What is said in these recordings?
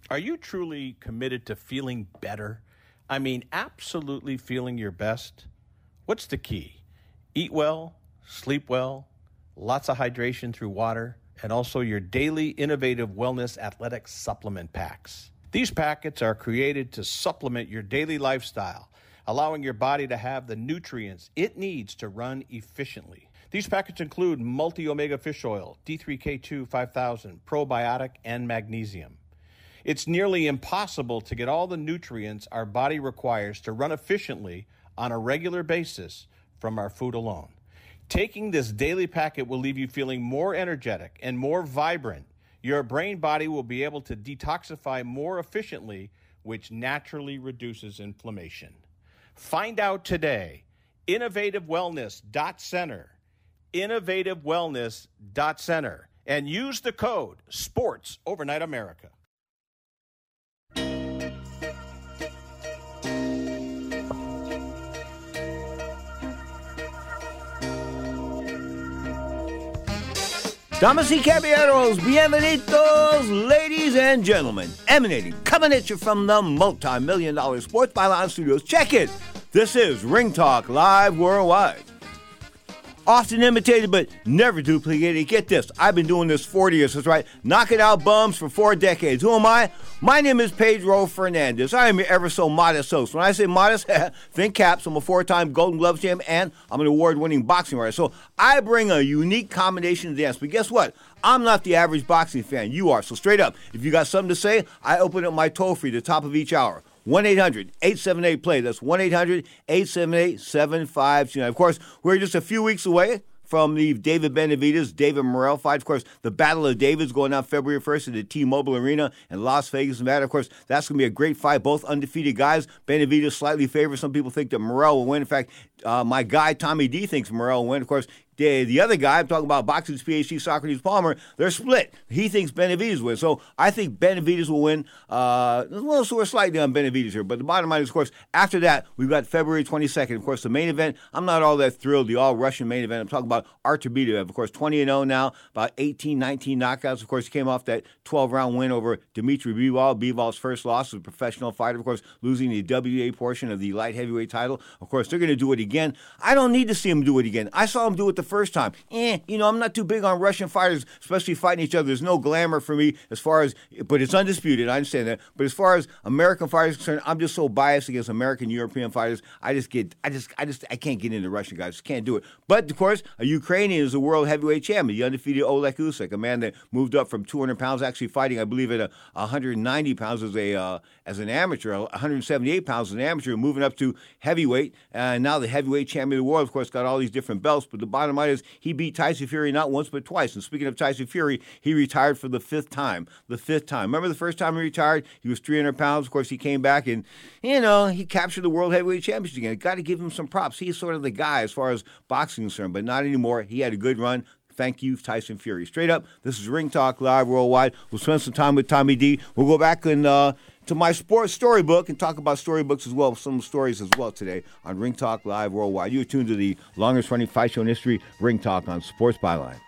Are you truly committed to feeling better? I mean, absolutely feeling your best? What's the key? Eat well, sleep well, lots of hydration through water, and also your daily innovative wellness athletic supplement packs. These packets are created to supplement your daily lifestyle, allowing your body to have the nutrients it needs to run efficiently. These packets include multi-omega fish oil, D3K2 5000, probiotic, and magnesium. It's nearly impossible to get all the nutrients our body requires to run efficiently on a regular basis from our food alone. Taking this daily packet will leave you feeling more energetic and more vibrant. Your brain body will be able to detoxify more efficiently, which naturally reduces inflammation. Find out today. InnovativeWellness.center. InnovativeWellness.center. And use the code SPORTS Overnight America. Damas y caballeros, bienvenidos, ladies and gentlemen. Coming at you from the multi-million-dollar Sports Byline Studios. Check it. This is Ring Talk Live Worldwide. Often imitated, but never duplicated. Get this. I've been doing this 40 years. That's right. Knocking out bums for 4 decades. Who am I? My name is Pedro Fernandez. I am your ever so modest host. When I say modest, think caps. I'm a 4-time Golden Glove champ, and I'm an award-winning boxing writer. So I bring a unique combination to dance. But guess what? I'm not the average boxing fan. You are. So straight up, if you got something to say, I open up my toll-free at the top of each hour. 1-800-878-PLAY. That's 1-800-878-7529. Of course, we're just a few weeks away from the David Benavidez-David Morrell fight. Of course, the Battle of Davids going on February 1st at the T-Mobile Arena in Las Vegas, Nevada. Of course, that's going to be a great fight. Both undefeated guys. Benavidez slightly favored. Some people think that Morrell will win. In fact, my guy Tommy D thinks Morrell will win. Of course, the other guy, I'm talking about boxing's PhD, Socrates Palmer, they're split. He thinks Benavidez will win. So I think Benavidez will win. Well, so we're slightly on Benavidez here. But the bottom line is, of course, after that, we've got February 22nd. Of course, the main event, I'm not all that thrilled, the all-Russian main event. I'm talking about Artur Beterbiev. Of course, 20-0 now, about 18, 19 knockouts. Of course, he came off that 12-round win over Dmitry Bivol. Bivol's first loss as a professional fighter. Of course, losing the WA portion of the light heavyweight title. Of course, they're going to do it again. I don't need to see him do it again. I saw him do it the first time. I'm not too big on Russian fighters, especially fighting each other. There's no glamour for me as far as, but it's undisputed. I understand that. But as far as American fighters are concerned, I'm just so biased against American European fighters. I can't get into Russian guys. Just can't do it. But of course, a Ukrainian is a world heavyweight champion, the undefeated Oleg Usyk, a man that moved up from 200 pounds, actually fighting, I believe, at 190 pounds as an amateur, 178 pounds as an amateur, moving up to heavyweight, and now the heavyweight champion of the world. Of course, got all these different belts. But the bottom line is, he beat Tyson Fury not once but twice. And speaking of Tyson Fury, he retired for the fifth time. Remember the first time he retired? He was 300 pounds. Of course, he came back and, he captured the World Heavyweight Championship again. Got to give him some props. He's sort of the guy as far as boxing is concerned, but not anymore. He had a good run. Thank you, Tyson Fury. Straight up, this is Ring Talk Live Worldwide. We'll spend some time with Tommy D. We'll go back and to my sports storybook and talk about storybooks as well, some stories as well today on Ring Talk Live Worldwide. You're tuned to the longest running fight show in history, Ring Talk on Sports Byline.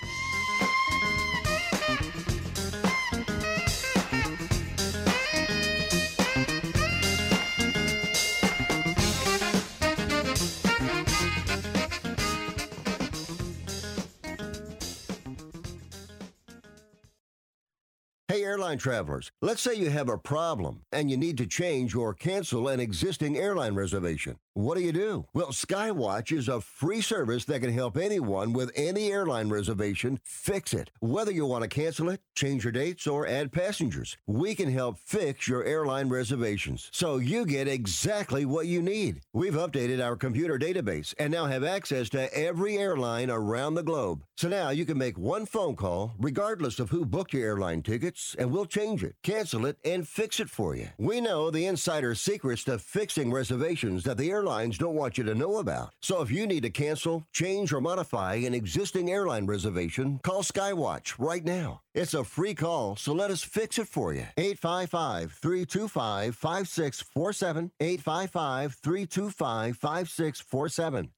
Hey, airline travelers, let's say you have a problem and you need to change or cancel an existing airline reservation. What do? Well, Skywatch is a free service that can help anyone with any airline reservation fix it. Whether you want to cancel it, change your dates, or add passengers, we can help fix your airline reservations so you get exactly what you need. We've updated our computer database and now have access to every airline around the globe. So now you can make one phone call regardless of who booked your airline tickets, and we'll change it, cancel it, and fix it for you. We know the insider secrets to fixing reservations that the airlines don't want you to know about. So if you need to cancel, change, or modify an existing airline reservation, call Skywatch right now. It's a free call, so let us fix it for you. 855-325-5647. 855-325-5647.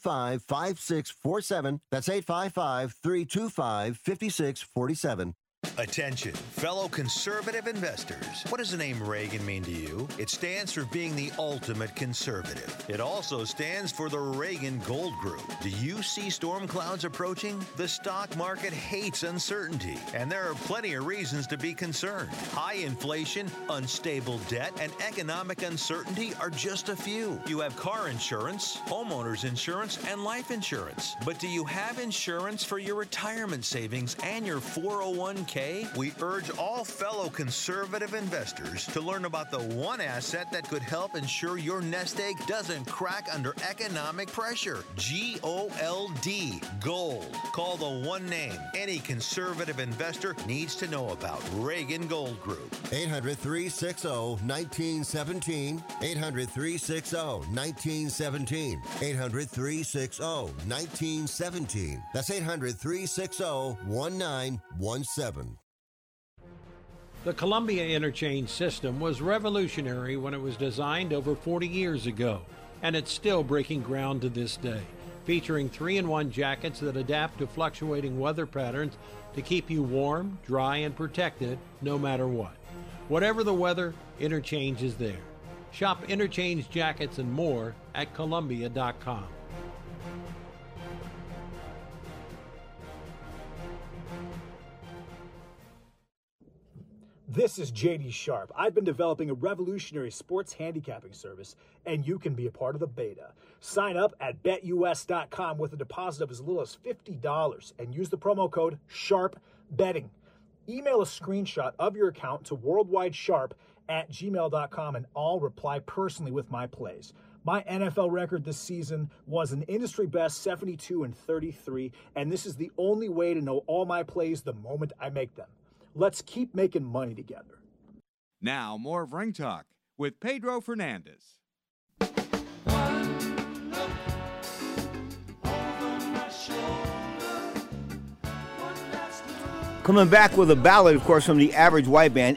855-325-5647. That's 855-325-5647. Attention, fellow conservative investors. What does the name Reagan mean to you? It stands for being the ultimate conservative. It also stands for the Reagan Gold Group. Do you see storm clouds approaching? The stock market hates uncertainty, and there are plenty of reasons to be concerned. High inflation, unstable debt, and economic uncertainty are just a few. You have car insurance, homeowners insurance, and life insurance. But do you have insurance for your retirement savings and your 401k? We urge all fellow conservative investors to learn about the one asset that could help ensure your nest egg doesn't crack under economic pressure. G-O-L-D, gold. Call the one name any conservative investor needs to know about. Reagan Gold Group. 800-360-1917. 800-360-1917. 800-360-1917. That's 800-360-1917. The Columbia Interchange system was revolutionary when it was designed over 40 years ago, and it's still breaking ground to this day, featuring 3-in-1 jackets that adapt to fluctuating weather patterns to keep you warm, dry, and protected no matter what. Whatever the weather, Interchange is there. Shop Interchange jackets and more at Columbia.com. This is JD Sharp. I've been developing a revolutionary sports handicapping service, and you can be a part of the beta. Sign up at BetUS.com with a deposit of as little as $50 and use the promo code SHARPBetting. Email a screenshot of your account to worldwidesharp@gmail.com, and I'll reply personally with my plays. My NFL record this season was an industry best 72-33, and this is the only way to know all my plays the moment I make them. Let's keep making money together. Now, more of Ring Talk with Pedro Fernandez. Coming back with a ballad, of course, from the Average White Band,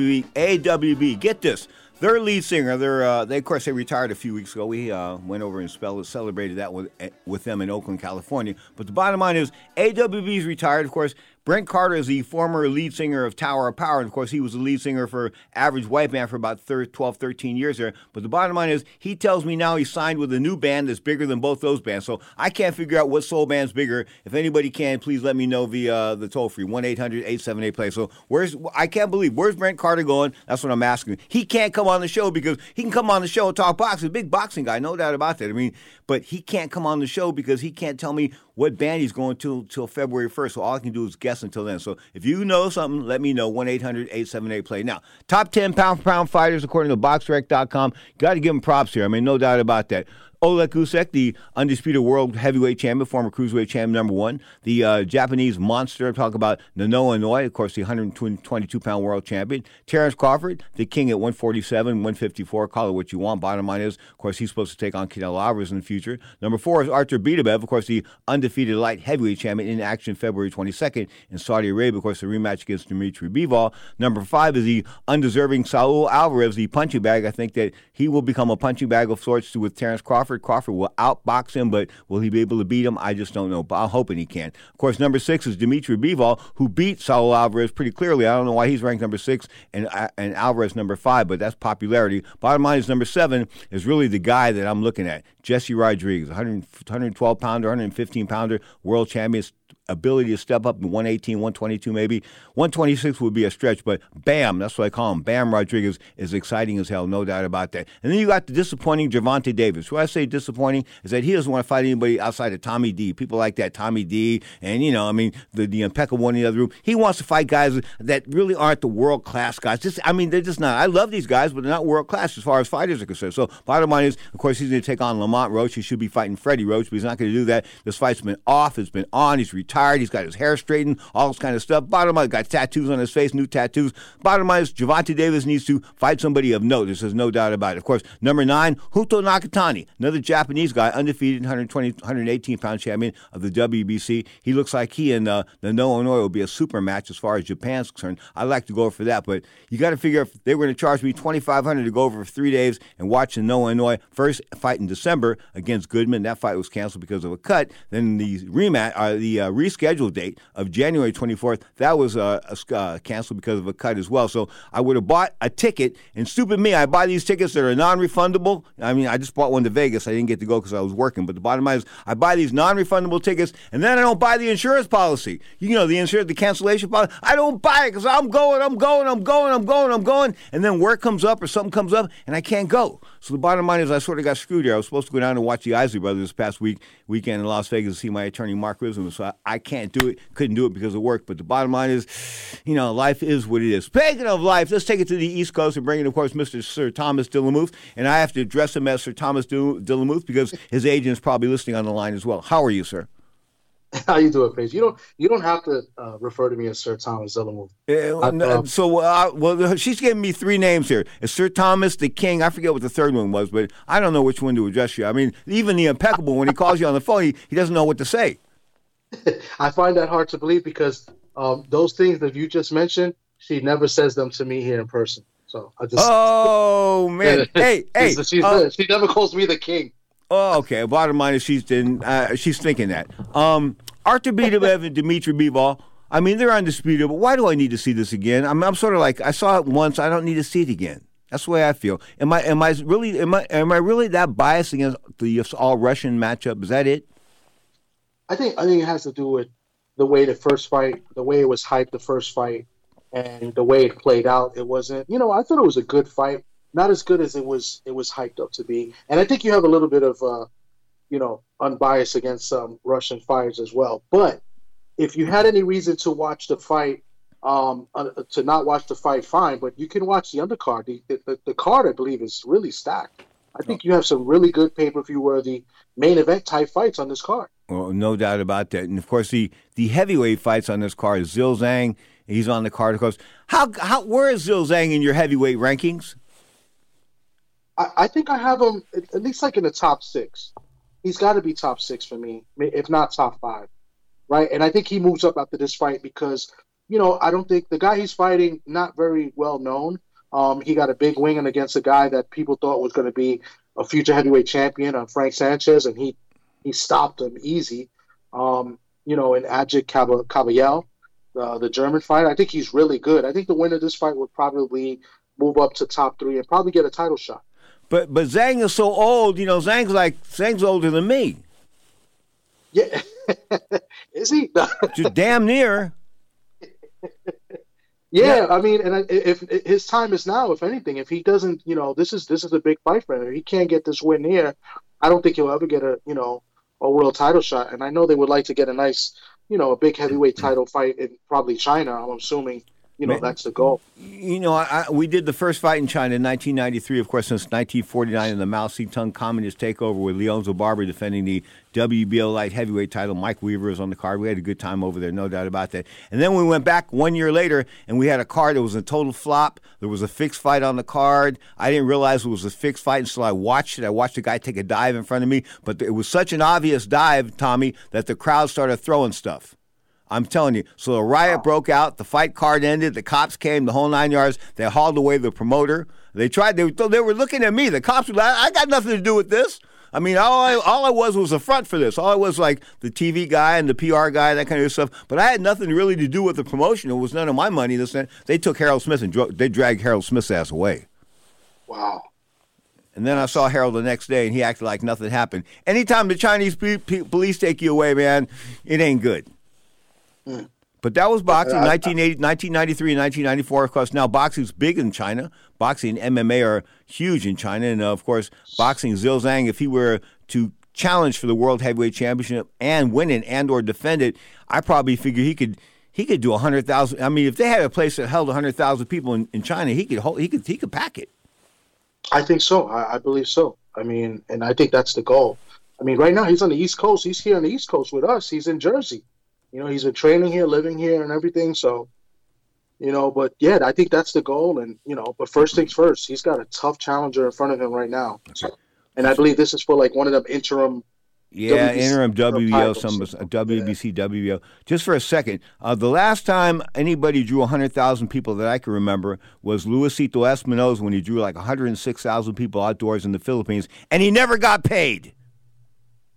AWB. Get this. Their lead singer, they retired a few weeks ago. We went over and celebrated that with them in Oakland, California. But the bottom line is, AWB's retired, of course. Brent Carter is the former lead singer of Tower of Power. And, of course, he was the lead singer for Average White Band for about 12, 13 years there. But the bottom line is, he tells me now he's signed with a new band that's bigger than both those bands. So I can't figure out what soul band's bigger. If anybody can, please let me know via the toll-free, 1-800-878-PLAY. So I can't believe, where's Brent Carter going? That's what I'm asking. He can't come on the show because he can come on the show and talk boxing. Big boxing guy, no doubt about that. I mean, but he can't come on the show because he can't tell me what band he's going to till February 1st. So all I can do is guess until then. So if you know something, let me know. 1-800-878-PLAY. Now, top 10 pound-for-pound fighters according to BoxRec.com. Got to give him props here. I mean, no doubt about that. Oleg Usyk, the undisputed world heavyweight champion, former cruiserweight champion #1. The Japanese monster, talk about Noah Inoue, of course, the 122-pound world champion. Terrence Crawford, the king at 147, 154. Call it what you want. Bottom line is, of course, he's supposed to take on Canelo Alvarez in the future. Number 4 is Artur Beterbiev, of course, the undefeated light heavyweight champion in action February 22nd in Saudi Arabia, of course, the rematch against Dimitri Bivol. Number 5 is the undeserving Saul Alvarez, the punching bag. I think that he will become a punching bag of sorts with Terrence Crawford. Crawford will outbox him, but will he be able to beat him? I just don't know, but I'm hoping he can. Of course, number 6 is Dimitri Bivol, who beat Saul Alvarez pretty clearly. I don't know why he's ranked number 6 and Alvarez number 5, but that's popularity. Bottom line is number 7 is really the guy that I'm looking at, Jesse Rodriguez, 112-pounder, 115-pounder, world champion. Ability to step up to 118, 122 maybe. 126 would be a stretch, but Bam, that's what I call him. Bam Rodriguez is exciting as hell, no doubt about that. And then you got the disappointing Gervonta Davis. When I say disappointing is that he doesn't want to fight anybody outside of Tommy D. People like that, Tommy D, and, the impeccable one in the other room. He wants to fight guys that really aren't the world-class guys. They're just not. I love these guys, but they're not world-class as far as fighters are concerned. So bottom line is, of course, he's going to take on Lamont Roach. He should be fighting Freddie Roach, but he's not going to do that. This fight's been off. It's been on. He's retired. He's got his hair straightened, all this kind of stuff. Bottom line, got tattoos on his face, new tattoos. Bottom line is Gervonta Davis needs to fight somebody of note. There's no doubt about it. Of course, number 9, Huto Nakatani, another Japanese guy, undefeated 118-pound champion of the WBC. He looks like he and Noah Inoue will be a super match as far as Japan's concerned. I'd like to go for that, but you got to figure if they were going to charge me $2,500 to go over for 3 days and watch the Noah Inoue first fight in December against Goodman. That fight was canceled because of a cut. Then the rematch, the rescheduled date of January 24th. That was canceled because of a cut as well. So I would have bought a ticket, and stupid me, I buy these tickets that are non-refundable. I mean, I just bought one to Vegas. I didn't get to go because I was working. But the bottom line is I buy these non-refundable tickets, and then I don't buy the insurance policy. The cancellation policy. I don't buy it because I'm going. And then work comes up or something comes up, and I can't go. So the bottom line is I sort of got screwed here. I was supposed to go down and watch the Isley Brothers this past weekend in Las Vegas to see my attorney, Mark Risman. So I can't do it, couldn't do it because of work. But the bottom line is, life is what it is. Speaking of life, let's take it to the East Coast and bring in, of course, Mr. Sir Thomas Dillamuth. And I have to address him as Sir Thomas Dillamuth because his agent is probably listening on the line as well. How are you, sir? How you doing, Paige? You don't have to refer to me as Sir Thomas Dillamuth. She's giving me three names here. It's Sir Thomas the King. I forget what the third one was, but I don't know which one to address you. I mean, even the impeccable, when he calls you on the phone, he doesn't know what to say. I find that hard to believe because those things that you just mentioned, she never says them to me here in person. So I just. Oh man! Hey! She never calls me the King. Oh, okay. Bottom line is she's thinking that. Artur Beterbiev and Dmitry Bivol, I mean, they're undisputed, but why do I need to see this again? I'm sort of like, I saw it once, I don't need to see it again. That's the way I feel. Am I really that biased against the all-Russian matchup? Is that it? I think it has to do with the way the first fight, the way it was hyped the first fight, and the way it played out. It wasn't, I thought it was a good fight. Not as good as it was hyped up to be. And I think you have a little bit of, unbiased against some Russian fighters as well. But if you had any reason to watch the fight, to not watch the fight, fine. But you can watch the undercard. The card, I believe, is really stacked. I think you have some really good pay-per-view worthy main event type fights on this card. Well, no doubt about that. And, of course, the heavyweight fights on this card is Zhil Zhang. He's on the card, of course. Where is Zhil Zhang in your heavyweight rankings? I think I have him at least like in the top 6. He's got to be top 6 for me, if not top 5, right? And I think he moves up after this fight because, I don't think the guy he's fighting, not very well known. He got a big win against a guy that people thought was going to be a future heavyweight champion, Frank Sanchez, and he stopped him easy. In Ajit Caballel, the German fight, I think he's really good. I think the winner of this fight would probably move up to top 3 and probably get a title shot. But Zhang is so old, Zhang's older than me. Yeah, is he? Just damn near. Yeah, I mean, and if his time is now, if anything, if he doesn't, this is a big fight for him. If he can't get this win here, I don't think he'll ever get a world title shot. And I know they would like to get a nice, a big heavyweight title fight in probably China. I'm assuming. That's the goal. We did the first fight in China in 1993, of course, since 1949 in the Mao Zedong Communist takeover with Leonzo Barber defending the WBO light heavyweight title. Mike Weaver was on the card. We had a good time over there, no doubt about that. And then we went back 1 year later, and we had a card that was a total flop. There was a fixed fight on the card. I didn't realize it was a fixed fight until I watched it. I watched the guy take a dive in front of me, but it was such an obvious dive, Tommy, that the crowd started throwing stuff. I'm telling you. So a riot broke out. The fight card ended. The cops came, the whole 9 yards. They hauled away the promoter. They were looking at me. The cops were like, I got nothing to do with this. I mean, all I was a front for this. All I was like the TV guy and the PR guy, that kind of stuff. But I had nothing really to do with the promotion. It was none of my money. They took Harold Smith and they dragged Harold Smith's ass away. Wow. And then I saw Harold the next day, and he acted like nothing happened. Anytime the Chinese police take you away, man, it ain't good. But that was boxing, 1993 and 1994. Of course, now boxing's big in China. Boxing and MMA are huge in China. And, of course, boxing, Zhil Zhang, if he were to challenge for the World Heavyweight Championship and win it and or defend it, I probably figure he could do 100,000. I mean, if they had a place that held 100,000 people in China, he could pack it. I think so. I believe so. I mean, and I think that's the goal. I mean, right now he's on the East Coast. He's here on the East Coast with us. He's in Jersey. He's been training here, living here, and everything. So, but yeah, I think that's the goal. And, but first things first, he's got a tough challenger in front of him right now. And I believe this is for like one of them interim. Yeah, interim WBO, WBC, WBO. Just for a second, the last time anybody drew 100,000 people that I can remember was Luisito Espinosa when he drew like 106,000 people outdoors in the Philippines, and he never got paid.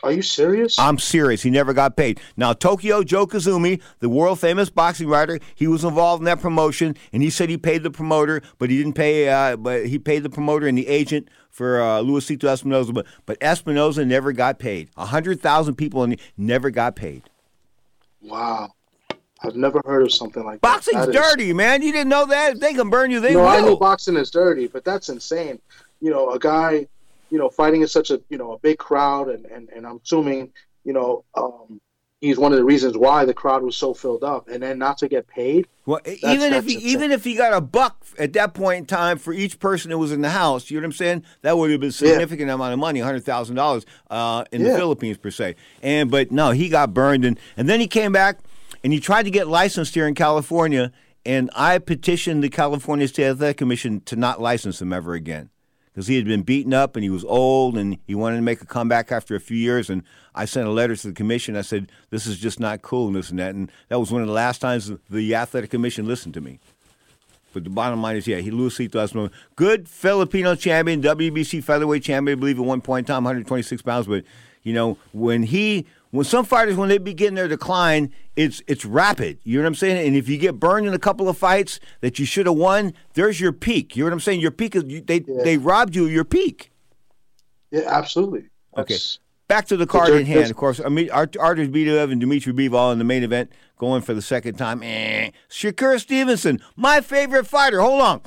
Are you serious? I'm serious. He never got paid. Now, Tokyo Joe Kazumi, the world-famous boxing writer, he was involved in that promotion, and he said he paid the promoter, but he didn't pay. But he paid the promoter and the agent for Luisito Espinosa. But Espinosa never got paid. 100,000 people never got paid. Wow. I've never heard of something like Boxing's that. Boxing's dirty, man. You didn't know that? If they can burn you, they will. I know boxing is dirty, but that's insane. A guy, fighting in such a, a big crowd, and I'm assuming, he's one of the reasons why the crowd was so filled up, and then not to get paid. Well, even if he got a buck at that point in time for each person that was in the house, you know what I'm saying? That would have been a significant amount of money, $100,000 in the Philippines per se. But no, he got burned, and then he came back and he tried to get licensed here in California, and I petitioned the California State Athletic Commission to not license him ever again, because he had been beaten up and he was old and he wanted to make a comeback after a few years. And I sent a letter to the commission. I said, this is just not cool and this and that. And that was one of the last times the athletic commission listened to me. But the bottom line is, Luisito Espinosa, good Filipino champion, WBC featherweight champion, I believe at one point in time, 126 pounds. But, when some fighters, when they begin their decline, it's rapid. You know what I'm saying? And if you get burned in a couple of fights that you should have won, there's your peak. You know what I'm saying? Your peak is they robbed you of your peak. Yeah, absolutely. Okay. Back to the card in hand. Of course, Artur Beterbiev and Dimitri Bivol in the main event, going for the second time. Shakur Stevenson, my favorite fighter. Hold on.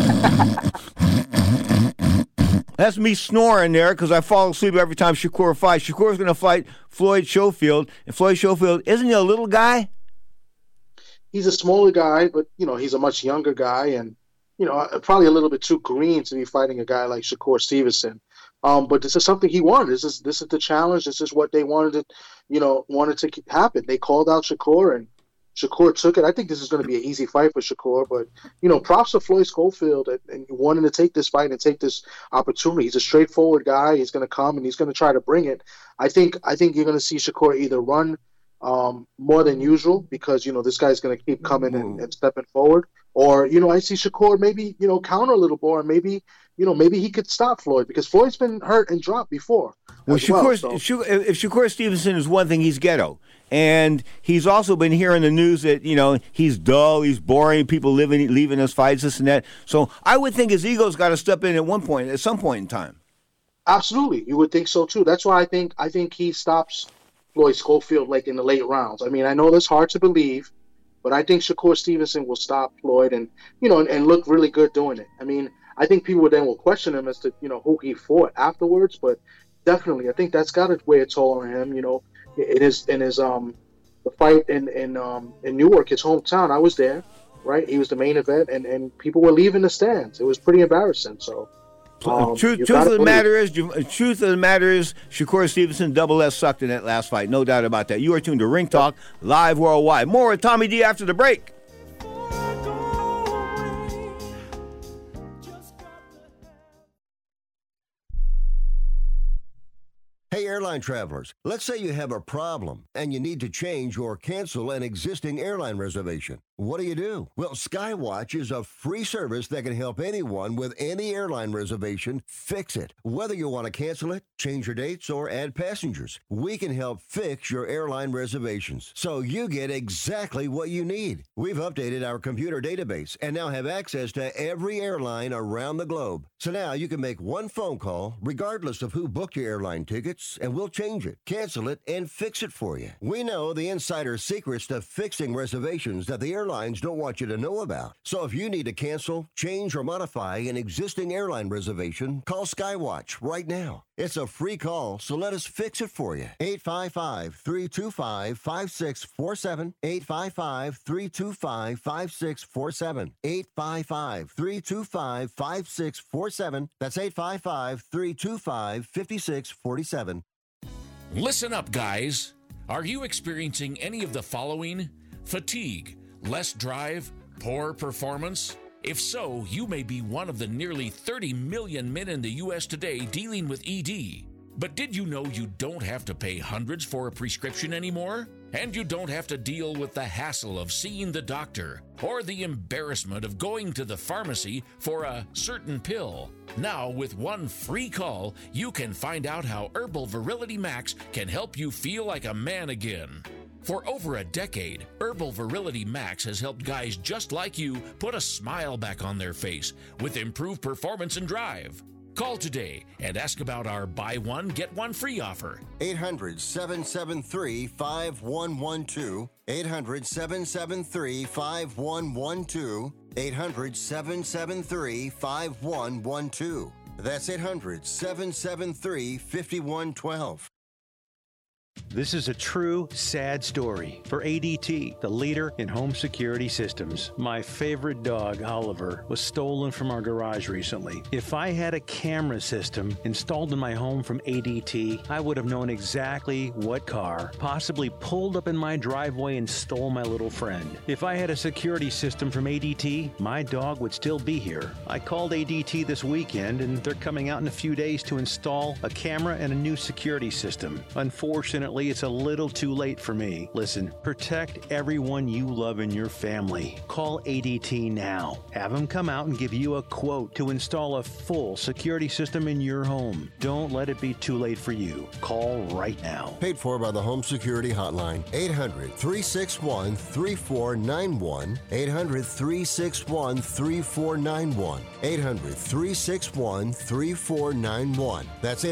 That's me snoring there because I fall asleep every time Shakur fights. Shakur's going to fight Floyd Schofield. And Floyd Schofield, isn't he a little guy? He's a smaller guy, but, he's a much younger guy and, probably a little bit too green to be fighting a guy like Shakur Stevenson. But this is something he wanted. This is the challenge. This is what they wanted to happen. They called out Shakur, and Shakur took it. I think this is going to be an easy fight for Shakur, but props to Floyd Schofield and wanting to take this fight and take this opportunity. He's a straightforward guy. He's going to come and he's going to try to bring it. I think you're going to see Shakur either run more than usual because this guy's going to keep coming and stepping forward, or I see Shakur maybe counter a little more, and maybe he could stop Floyd because Floyd's been hurt and dropped before. Well, if Shakur Stevenson is one thing, he's ghetto. And he's also been hearing the news that, he's dull, he's boring, people leaving his fights, this and that. So I would think his ego's got to step in at some point in time. Absolutely. You would think so, too. That's why I think he stops Floyd Schofield like in the late rounds. I mean, I know that's hard to believe, but I think Shakur Stevenson will stop Floyd and, and look really good doing it. I mean, I think people then will question him as to, who he fought afterwards, but definitely, I think that's got to weigh a toll on him, in his the fight in Newark, his hometown. I was there, right? He was the main event, and people were leaving the stands. It was pretty embarrassing. So, truth of the matter is, Shakur Stevenson double S sucked in that last fight. No doubt about that. You are tuned to Ring Talk live worldwide. More with Tommy D after the break. Hey, airline travelers, let's say you have a problem and you need to change or cancel an existing airline reservation. What do? Well, Skywatch is a free service that can help anyone with any airline reservation fix it. Whether you want to cancel it, change your dates, or add passengers, we can help fix your airline reservations so you get exactly what you need. We've updated our computer database and now have access to every airline around the globe. So now you can make one phone call regardless of who booked your airline tickets, and we'll change it, cancel it, and fix it for you. We know the insider secrets to fixing reservations that the airlines don't want you to know about. So if you need to cancel, change, or modify an existing airline reservation, call Skywatch right now. It's a free call, so let us fix it for you. 855-325-5647. 855-325-5647. 855-325-5647. That's 855-325-5647. Listen up, guys. Are you experiencing any of the following? Fatigue, less drive, poor performance? If so, you may be one of the nearly 30 million men in the U.S. today dealing with ED. But did you know you don't have to pay hundreds for a prescription anymore? And you don't have to deal with the hassle of seeing the doctor or the embarrassment of going to the pharmacy for a certain pill. Now, with one free call, you can find out how Herbal Virility Max can help you feel like a man again. For over a decade, Herbal Virility Max has helped guys just like you put a smile back on their face with improved performance and drive. Call today and ask about our buy one, get one free offer. 800-773-5112. 800-773-5112. 800-773-5112. That's 800-773-5112. This is a true sad story for ADT, the leader in home security systems. My favorite dog, Oliver, was stolen from our garage recently. If I had a camera system installed in my home from ADT, I would have known exactly what car possibly pulled up in my driveway and stole my little friend. If I had a security system from ADT, my dog would still be here. I called ADT this weekend, and they're coming out in a few days to install a camera and a new security system. Unfortunately, it's a little too late for me. Listen, protect everyone you love in your family. Call ADT now. Have them come out and give you a quote to install a full security system in your home. Don't let it be too late for you. Call right now. Paid for by the Home Security Hotline. 800-361-3491. 800-361-3491. 800-361-3491. That's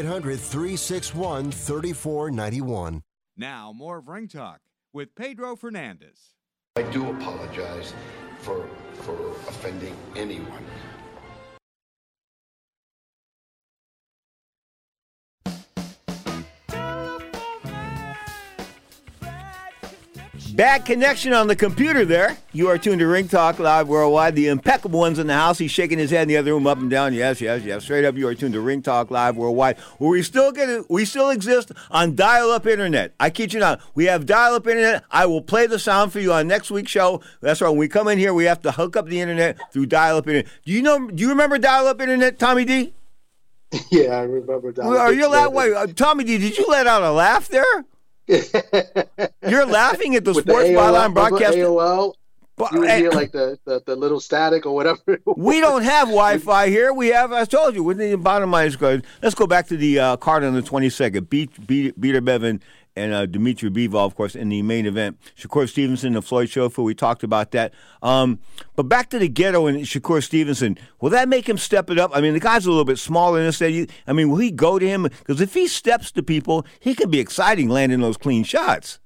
800-361-3491. Now, more of Ring Talk with Pedro Fernandez. I do apologize for offending anyone. Bad connection on the computer there. You are tuned to Ring Talk Live Worldwide. The impeccable one's in the house. He's shaking his head in the other room up and down. Yes. Straight up, you are tuned to Ring Talk Live Worldwide. Where we still exist on dial-up internet. I kid you not. We have dial-up internet. I will play the sound for you on next week's show. That's right. When we come in here, we have to hook up the internet through dial-up internet. Do you remember dial-up internet, Tommy D? Yeah, I remember dial-up. Are you that way? Tommy D, did you let out a laugh there? You're laughing at the Sports Byline broadcast. AOL, you would hear like the little static or whatever. We don't have Wi-Fi here. We have, I told you, within the bottom line is good. Let's go back to the card on the 22nd. Beater Bevin and Dmitry Bivol, of course, in the main event. Shakur Stevenson, the Floyd Chauffeur, we talked about that. But back to the ghetto and Shakur Stevenson. Will that make him step it up? I mean, the guy's a little bit smaller than this. I mean, will he go to him? Because if he steps to people, he could be exciting landing those clean shots.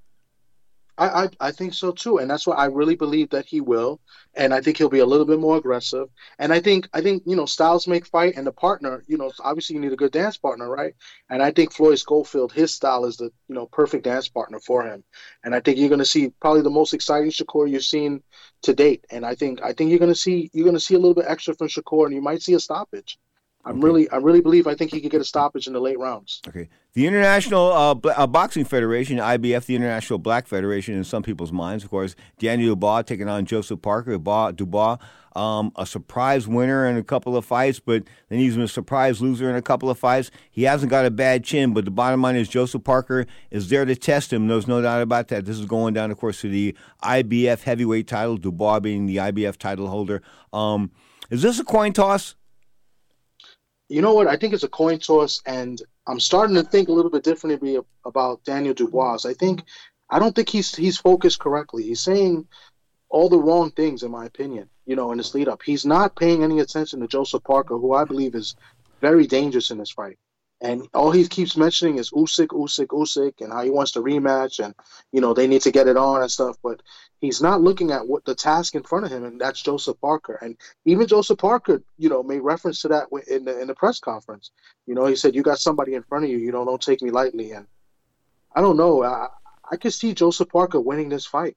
I think so too, and that's why I really believe that he will, and I think he'll be a little bit more aggressive. And I think styles make fight, and the partner, obviously you need a good dance partner, right? And I think Floyd Schofield, his style is the perfect dance partner for him. And I think you're going to see probably the most exciting Shakur you've seen to date. And I think you're going to see a little bit extra from Shakur, and you might see a stoppage. I really believe I think he could get a stoppage in the late rounds. Okay. The International Boxing Federation, IBF, the International Black Federation in some people's minds, of course, Daniel Dubois taking on Joseph Parker. Dubois, a surprise winner in a couple of fights, but then he's been a surprise loser in a couple of fights. He hasn't got a bad chin, but the bottom line is Joseph Parker is there to test him. There's no doubt about that. This is going down, of course, to the IBF heavyweight title, Dubois being the IBF title holder. Is this a coin toss? You know what? I think it's a coin toss, and I'm starting to think a little bit differently about Daniel Dubois. I don't think he's focused correctly. He's saying all the wrong things, in my opinion, in this lead-up. He's not paying any attention to Joseph Parker, who I believe is very dangerous in this fight. And all he keeps mentioning is Usyk, and how he wants to rematch, and, they need to get it on and stuff. But he's not looking at what the task in front of him, and that's Joseph Parker. And even Joseph Parker, made reference to that in the press conference. He said, you got somebody in front of you, don't take me lightly. And I don't know. I could see Joseph Parker winning this fight.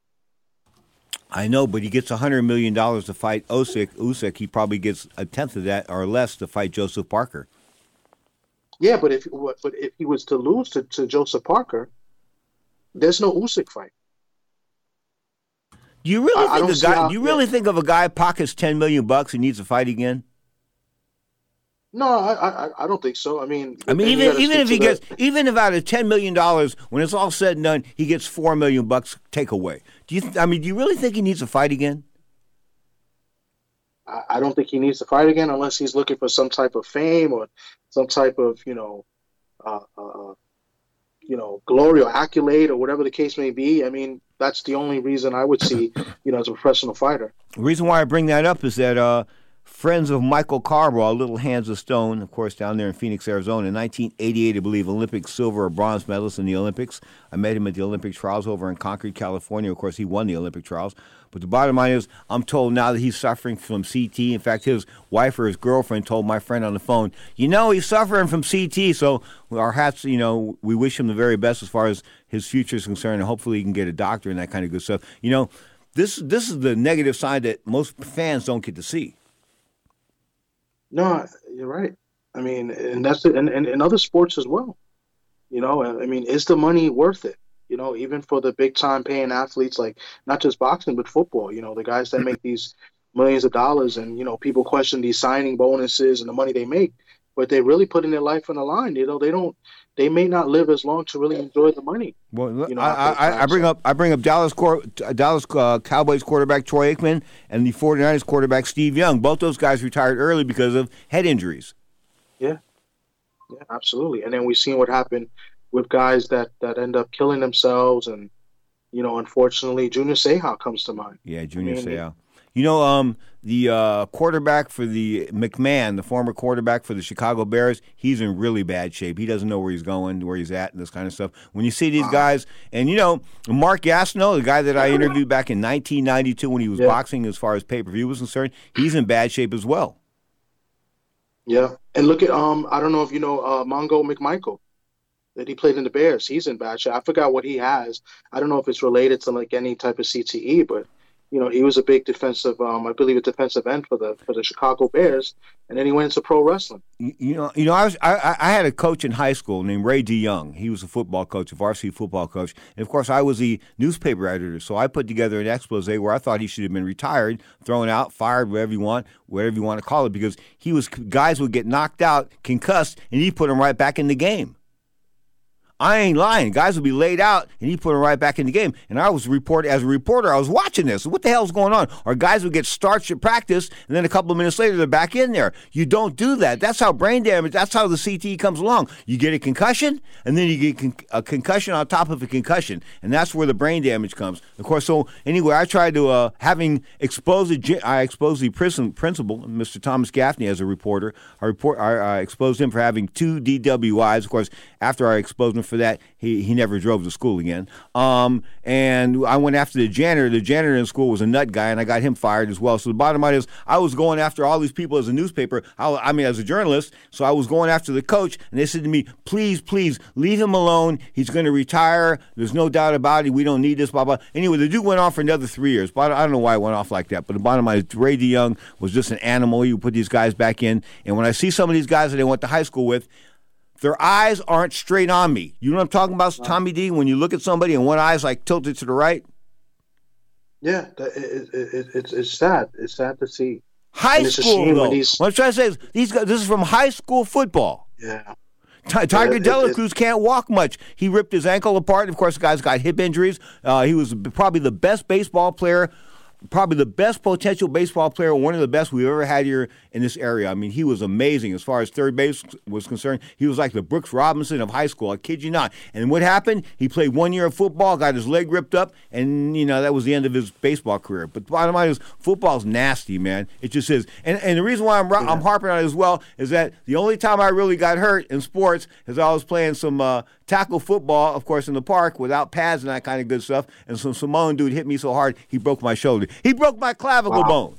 I know, but he gets $100 million to fight Usyk. He probably gets a tenth of that or less to fight Joseph Parker. Yeah, but if he was to lose to Joseph Parker, there's no Usyk fight. Do you really think of a guy pockets $10 million and needs to fight again? No, I don't think so. I mean, even if out of $10 million, when it's all said and done, he gets $4 million takeaway. Do you really think he needs to fight again? I don't think he needs to fight again unless he's looking for some type of fame or some type of glory or accolade or whatever the case may be. I mean, that's the only reason I would see, as a professional fighter. The reason why I bring that up is that friends of Michael Carbraw, Little Hands of Stone, of course, down there in Phoenix, Arizona, in 1988, I believe, Olympic silver or bronze medalist in the Olympics. I met him at the Olympic trials over in Concord, California. Of course, he won the Olympic trials. But the bottom line is, I'm told now that he's suffering from CT. In fact, his wife or his girlfriend told my friend on the phone, he's suffering from CT. So our hats, we wish him the very best as far as his future is concerned, and hopefully he can get a doctor and that kind of good stuff. This is the negative side that most fans don't get to see. No, you're right. I mean, and that's it, and in other sports as well. I mean, is the money worth it? Even for the big time paying athletes, like not just boxing but football. The guys that make these millions of dollars, and people question these signing bonuses and the money they make, but they're really putting their life on the line. They may not live as long to really enjoy the money. Well, I bring up Dallas Cowboys quarterback Troy Aikman and the 49ers quarterback Steve Young. Both those guys retired early because of head injuries. Yeah, absolutely. And then we've seen what happened with guys that end up killing themselves, and unfortunately, Junior Seau comes to mind. Yeah, Junior Seau. The quarterback for the McMahon, the former quarterback for the Chicago Bears, he's in really bad shape. He doesn't know where he's going, where he's at, and this kind of stuff. When you see these guys, and Mark Gastineau, the guy that I interviewed back in 1992 when he was boxing as far as pay-per-view was concerned, he's in bad shape as well. Yeah, and look at I don't know if Mongo McMichael, that he played in the Bears. He's in bad shape. I forgot what he has. I don't know if it's related to like any type of CTE, but he was a big defensive, I believe, a defensive end for the Chicago Bears, and then he went into pro wrestling. I had a coach in high school named Ray DeYoung. He was a football coach, a varsity football coach, and of course I was the newspaper editor. So I put together an expose where I thought he should have been retired, thrown out, fired, whatever you want to call it, because guys would get knocked out, concussed, and he put them right back in the game. I ain't lying. Guys would be laid out, and he put them right back in the game. And as a reporter, I was watching this. What the hell's going on? Or guys would get starched at practice, and then a couple of minutes later, they're back in there. You don't do that. That's how brain damage, that's how the CTE comes along. You get a concussion, and then you get a concussion on top of a concussion. And that's where the brain damage comes. Of course, so anyway, I tried to, I exposed the prison principal, Mr. Thomas Gaffney, as a reporter. I exposed him for having 2 DWIs. Of course, after I exposed him for that, he never drove to school again. And I went after the janitor. The janitor in school was a nut guy, and I got him fired as well. So the bottom line is, I was going after all these people as a newspaper. As a journalist. So I was going after the coach, and they said to me, please, leave him alone. He's going to retire. There's no doubt about it. We don't need this, blah, blah. Anyway, the dude went on for another 3 years. But I don't know why it went off like that. But the bottom line is, Ray DeYoung was just an animal. He would put these guys back in. And when I see some of these guys that I went to high school with, their eyes aren't straight on me. You know what I'm talking about, Tommy D? When you look at somebody and one eye's like tilted to the right? Yeah, it's sad. It's sad to see. High school, though. What I'm trying to say is, these guys, this is from high school football. Yeah. Tiger Delacruz can't walk much. He ripped his ankle apart. Of course, the guy's got hip injuries. He was probably the best baseball player, probably the best potential baseball player, one of the best we've ever had here in this area. I mean, he was amazing as far as third base was concerned. He was like the Brooks Robinson of high school. I kid you not. And what happened? He played 1 year of football, got his leg ripped up, and, that was the end of his baseball career. But the bottom line is, football's nasty, man. It just is. And the reason why I'm harping on it as well is that the only time I really got hurt in sports is I was playing some tackle football, of course, in the park without pads and that kind of good stuff. And some Samoan dude hit me so hard, he broke my shoulder. He broke my clavicle bone.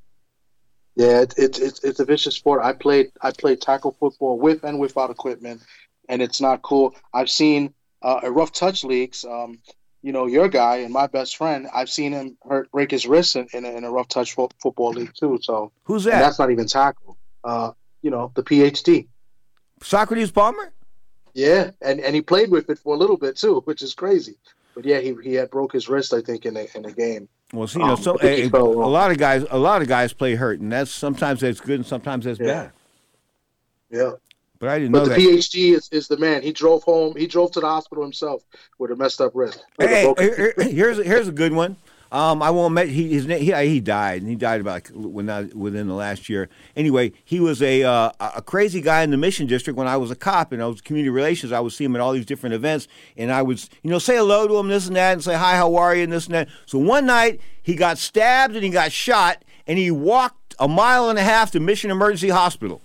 Yeah, it's a vicious sport. I played tackle football with and without equipment, and it's not cool. I've seen rough touch leagues. Your guy and my best friend, I've seen him break his wrist in a rough touch football league too. So who's that? And that's not even tackle. The PhD. Socrates Palmer? Yeah, and he played with it for a little bit too, which is crazy. But yeah, he had broke his wrist, I think, in a game. Well, see, a lot of guys play hurt, and sometimes that's good and sometimes that's bad. Yeah. But I didn't know that. But the PhD is the man. He drove home. He drove to the hospital himself with a messed up wrist. Hey, here's a good one. I won't mention he died, and he died about within the last year. Anyway, he was a crazy guy in the Mission District when I was a cop and I was community relations. I would see him at all these different events, and I would say hello to him, this and that, and say hi, how are you, and this and that. So one night he got stabbed and he got shot, and he walked 1.5 miles to Mission Emergency Hospital.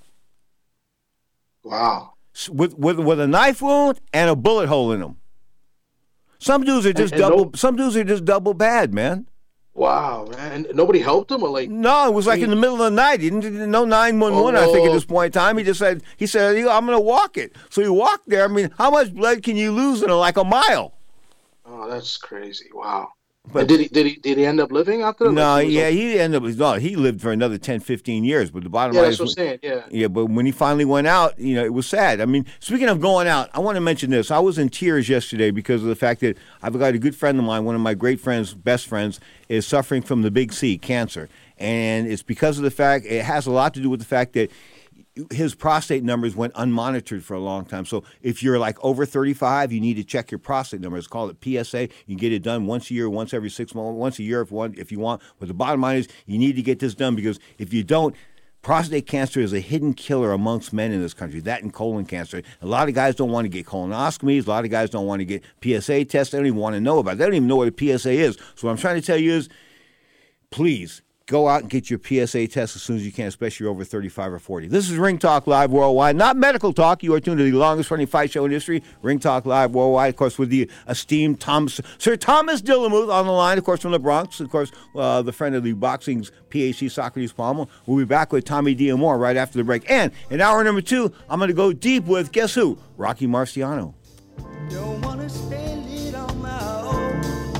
Wow. With a knife wound and a bullet hole in him. Some dudes are just Some dudes are just double bad, man. Wow, man! And nobody helped him, or like? No, it was like in the middle of the night. He didn't know 911. I think at this point in time, he said, "I'm going to walk it." So he walked there. I mean, how much blood can you lose in like a mile? Oh, that's crazy! Wow. But did he end up living after that? No, he lived for another 10, 15 years. But the bottom line is, that's what I'm saying. Yeah, but when he finally went out, it was sad. I mean, speaking of going out, I want to mention this. I was in tears yesterday because of the fact that I've got a good friend of mine, one of my great friends, best friends, is suffering from the big C, cancer, and it's because of the fact. It has a lot to do with the fact that his prostate numbers went unmonitored for a long time. So if you're like over 35, you need to check your prostate numbers. Call it PSA. You get it done once a year, once every 6 months, once a year if you want. But the bottom line is you need to get this done because if you don't, prostate cancer is a hidden killer amongst men in this country, that and colon cancer. A lot of guys don't want to get colonoscomies. A lot of guys don't want to get PSA tests. They don't even want to know about it. They don't even know what a PSA is. So what I'm trying to tell you is, please, go out and get your PSA test as soon as you can, especially over 35 or 40. This is Ring Talk Live Worldwide, not medical talk. You are tuned to the longest-running fight show in history, Ring Talk Live Worldwide, of course, with the esteemed Sir Thomas Dillamuth on the line, of course, from the Bronx, of course, the friend of the boxing's PhD, Socrates Palmer. We'll be back with Tommy D and more right after the break. And in hour number 2, I'm going to go deep with, guess who? Rocky Marciano. Don't want to spend it on my own.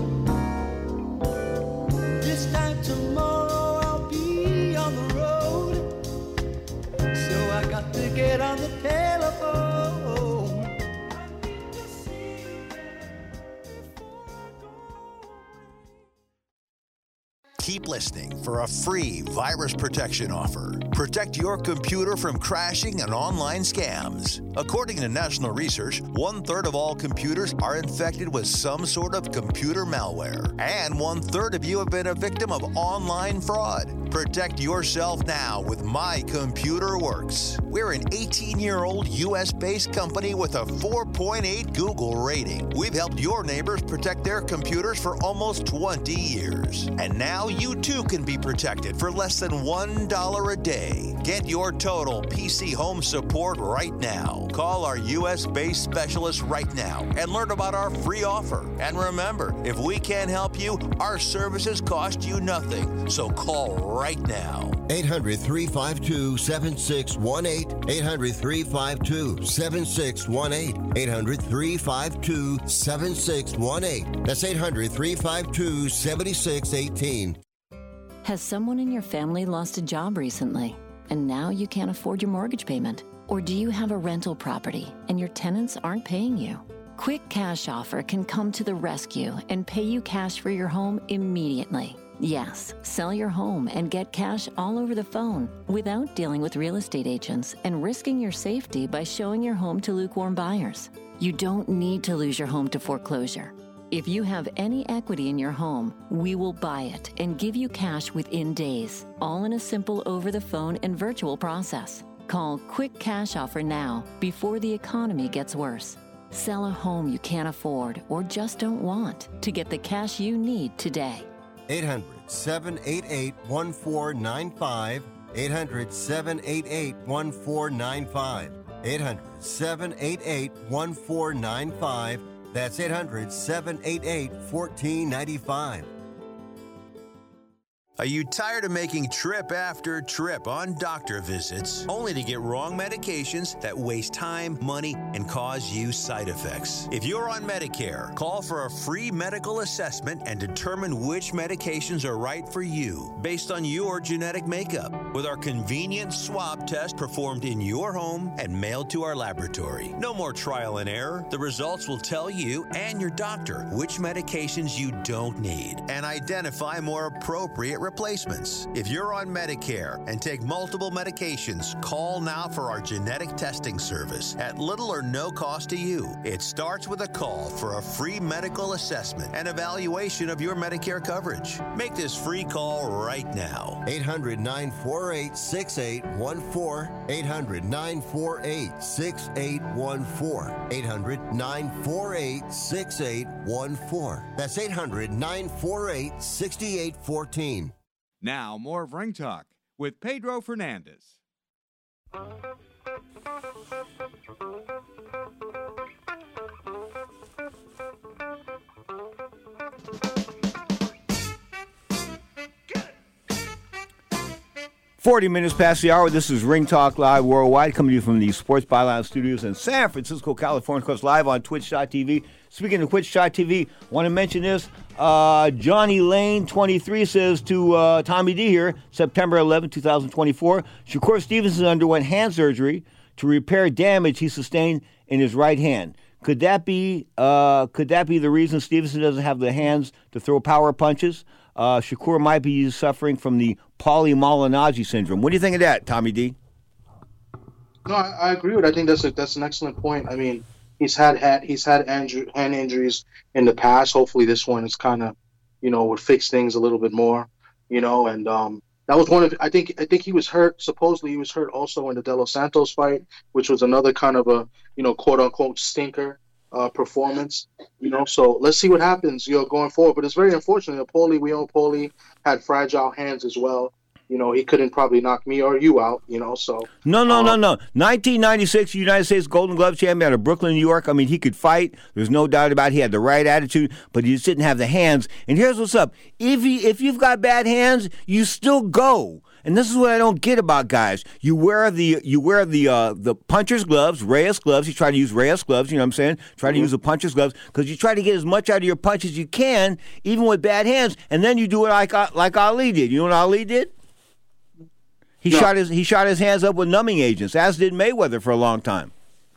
This time tomorrow to get on the telephone. Keep listening for a free virus protection offer. Protect your computer from crashing and online scams. According to national research, 1/3 of all computers are infected with some sort of computer malware. And 1/3 of you have been a victim of online fraud. Protect yourself now with My Computer Works. We're an 18-year-old U.S.-based company with a 4.8 Google rating. We've helped your neighbors protect their computers for almost 20 years. And now you too can be protected for less than $1 a day. Get your total PC home support right now. Call our U.S.-based specialist right now and learn about our free offer. And remember, if we can't help you, our services cost you nothing. So call right now. 800-352-7618. 800-352-7618. 800-352-7618. That's 800-352-7618. Has someone in your family lost a job recently and now you can't afford your mortgage payment? Or do you have a rental property and your tenants aren't paying you? Quick Cash Offer can come to the rescue and pay you cash for your home immediately. Yes, sell your home and get cash all over the phone without dealing with real estate agents and risking your safety by showing your home to lukewarm buyers. You don't need to lose your home to foreclosure. If you have any equity in your home, we will buy it and give you cash within days, all in a simple over-the-phone and virtual process. Call Quick Cash Offer now before the economy gets worse. Sell a home you can't afford or just don't want to get the cash you need today. 800-788-1495. 800-788-1495. 800-788-1495. That's 800-788-1495. Are you tired of making trip after trip on doctor visits only to get wrong medications that waste time, money, and cause you side effects? If you're on Medicare, call for a free medical assessment and determine which medications are right for you based on your genetic makeup with our convenient swab test performed in your home and mailed to our laboratory. No more trial and error. The results will tell you and your doctor which medications you don't need and identify more appropriate replacements. If you're on Medicare and take multiple medications, call now for our genetic testing service at little or no cost to you. It starts with a call for a free medical assessment and evaluation of your Medicare coverage. Make this free call right now. 800-948-6814. 800-948-6814. 800-948-6814. That's 800-948-6814. Now, more of Ring Talk with Pedro Fernandez. Forty minutes past the hour. This is Ring Talk Live Worldwide, coming to you from the Sports Byline Studios in San Francisco, California. Of course, live on Twitch.tv. Speaking of Twitch.tv, want to mention this. Johnny Lane, 23, says to Tommy D here, September 11, 2024, Shakur Stevenson underwent hand surgery to repair damage he sustained in his right hand. Could that be the reason Stevenson doesn't have the hands to throw power punches? Shakur might be suffering from the Paulie Malignaggi syndrome. What do you think of that, Tommy D? No, I agree with it. I think that's an excellent point. I mean, he's had hand injuries in the past. Hopefully this one is kind of, would fix things a little bit more, and that was one of, I think he was hurt. Supposedly he was hurt also in the De Los Santos fight, which was another kind of a, quote unquote stinker performance, so let's see what happens, going forward. But it's very unfortunate. Paulie had fragile hands as well. He couldn't probably knock me or you out, so. No. 1996 United States Golden Glove champion out of Brooklyn, New York. I mean, he could fight. There's no doubt about it. He had the right attitude, but he just didn't have the hands. And here's what's up. If you've got bad hands, you still go. And this is what I don't get about guys. You wear the puncher's gloves, Reyes gloves. You try to use Reyes gloves, you know what I'm saying? Try to use the puncher's gloves because you try to get as much out of your punch as you can, even with bad hands. And then you do it like Ali did. You know what Ali did? He shot his hands up with numbing agents, as did Mayweather for a long time.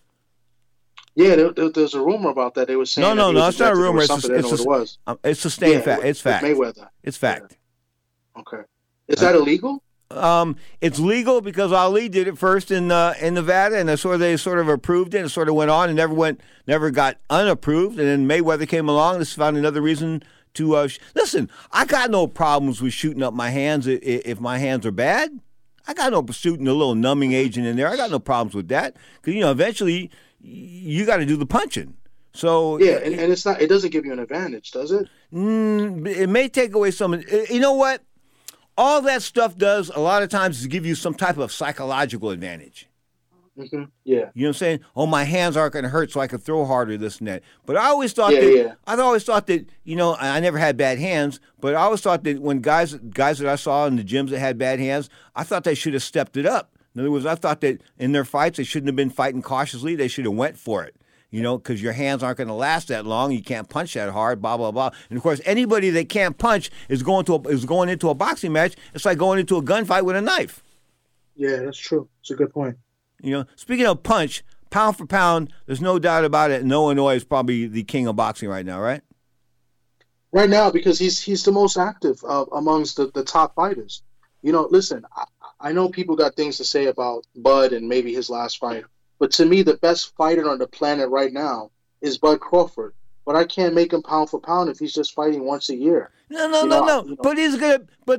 Yeah, there's a rumor about that. They were saying no, it's not a rumor. It's a sustained fact. It's fact. Mayweather. It's fact. Yeah. Okay. Is that illegal? It's legal because Ali did it first in Nevada, and they sort of approved it. It sort of went on and never got unapproved. And then Mayweather came along and found another reason to listen. I got no problems with shooting up my hands if my hands are bad. I got no shooting a little numbing agent in there. I got no problems with that because eventually you got to do the punching. So yeah, and it's not. It doesn't give you an advantage, does it? It may take away some. You know what? All that stuff does a lot of times is give you some type of psychological advantage. Mm-hmm. Yeah. You know what I'm saying? Oh, my hands aren't going to hurt, so I can throw harder, this and that. But I always thought that I never had bad hands, but I always thought that when guys that I saw in the gyms that had bad hands, I thought they should have stepped it up. In other words, I thought that in their fights, they shouldn't have been fighting cautiously. They should have went for it. Because your hands aren't going to last that long. You can't punch that hard, blah, blah, blah. And, of course, anybody that can't punch is going into a boxing match. It's like going into a gunfight with a knife. Yeah, that's true. It's a good point. Speaking of punch, pound for pound, there's no doubt about it. Noah Inoue is probably the king of boxing right now, right? Right now, because he's the most active amongst the top fighters. Listen, I know people got things to say about Bud and maybe his last fight. But to me, the best fighter on the planet right now is Bud Crawford. But I can't make him pound for pound if he's just fighting once a year. No. But he's gonna. But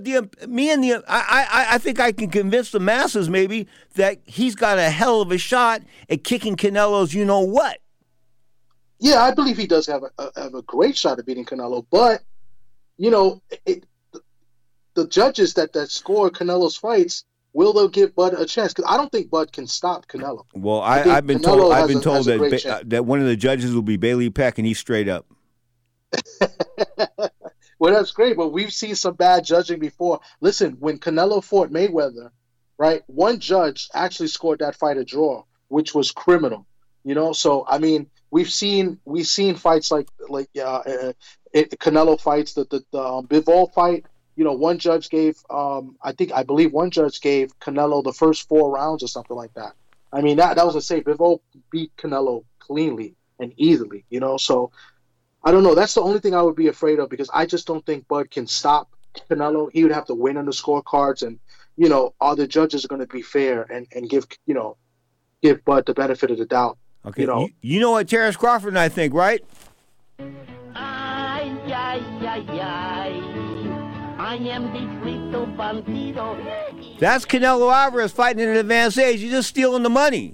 I think I can convince the masses maybe that he's got a hell of a shot at kicking Canelo's. You know what? Yeah, I believe he does have a great shot at beating Canelo. But the judges that score Canelo's fights. Will they give Bud a chance? Because I don't think Bud can stop Canelo. Well, I've been told that one of the judges will be Bailey Peck, and he's straight up. Well, that's great, but we've seen some bad judging before. Listen, when Canelo fought Mayweather, right, one judge actually scored that fight a draw, which was criminal. So I mean, we've seen fights like Canelo fights, the Bivol fight. One judge gave, I believe one judge gave Canelo the first 4 rounds or something like that. I mean, that was a safe. Bivol beat Canelo cleanly and easily, So I don't know. That's the only thing I would be afraid of because I just don't think Bud can stop Canelo, he would have to win on the scorecards, and are the judges going to be fair and give Bud the benefit of the doubt? Okay, you know what Terrence Crawford and I think, right? Ay, I am the Frito Bandido. That's Canelo Alvarez fighting at an advanced age. He's just stealing the money.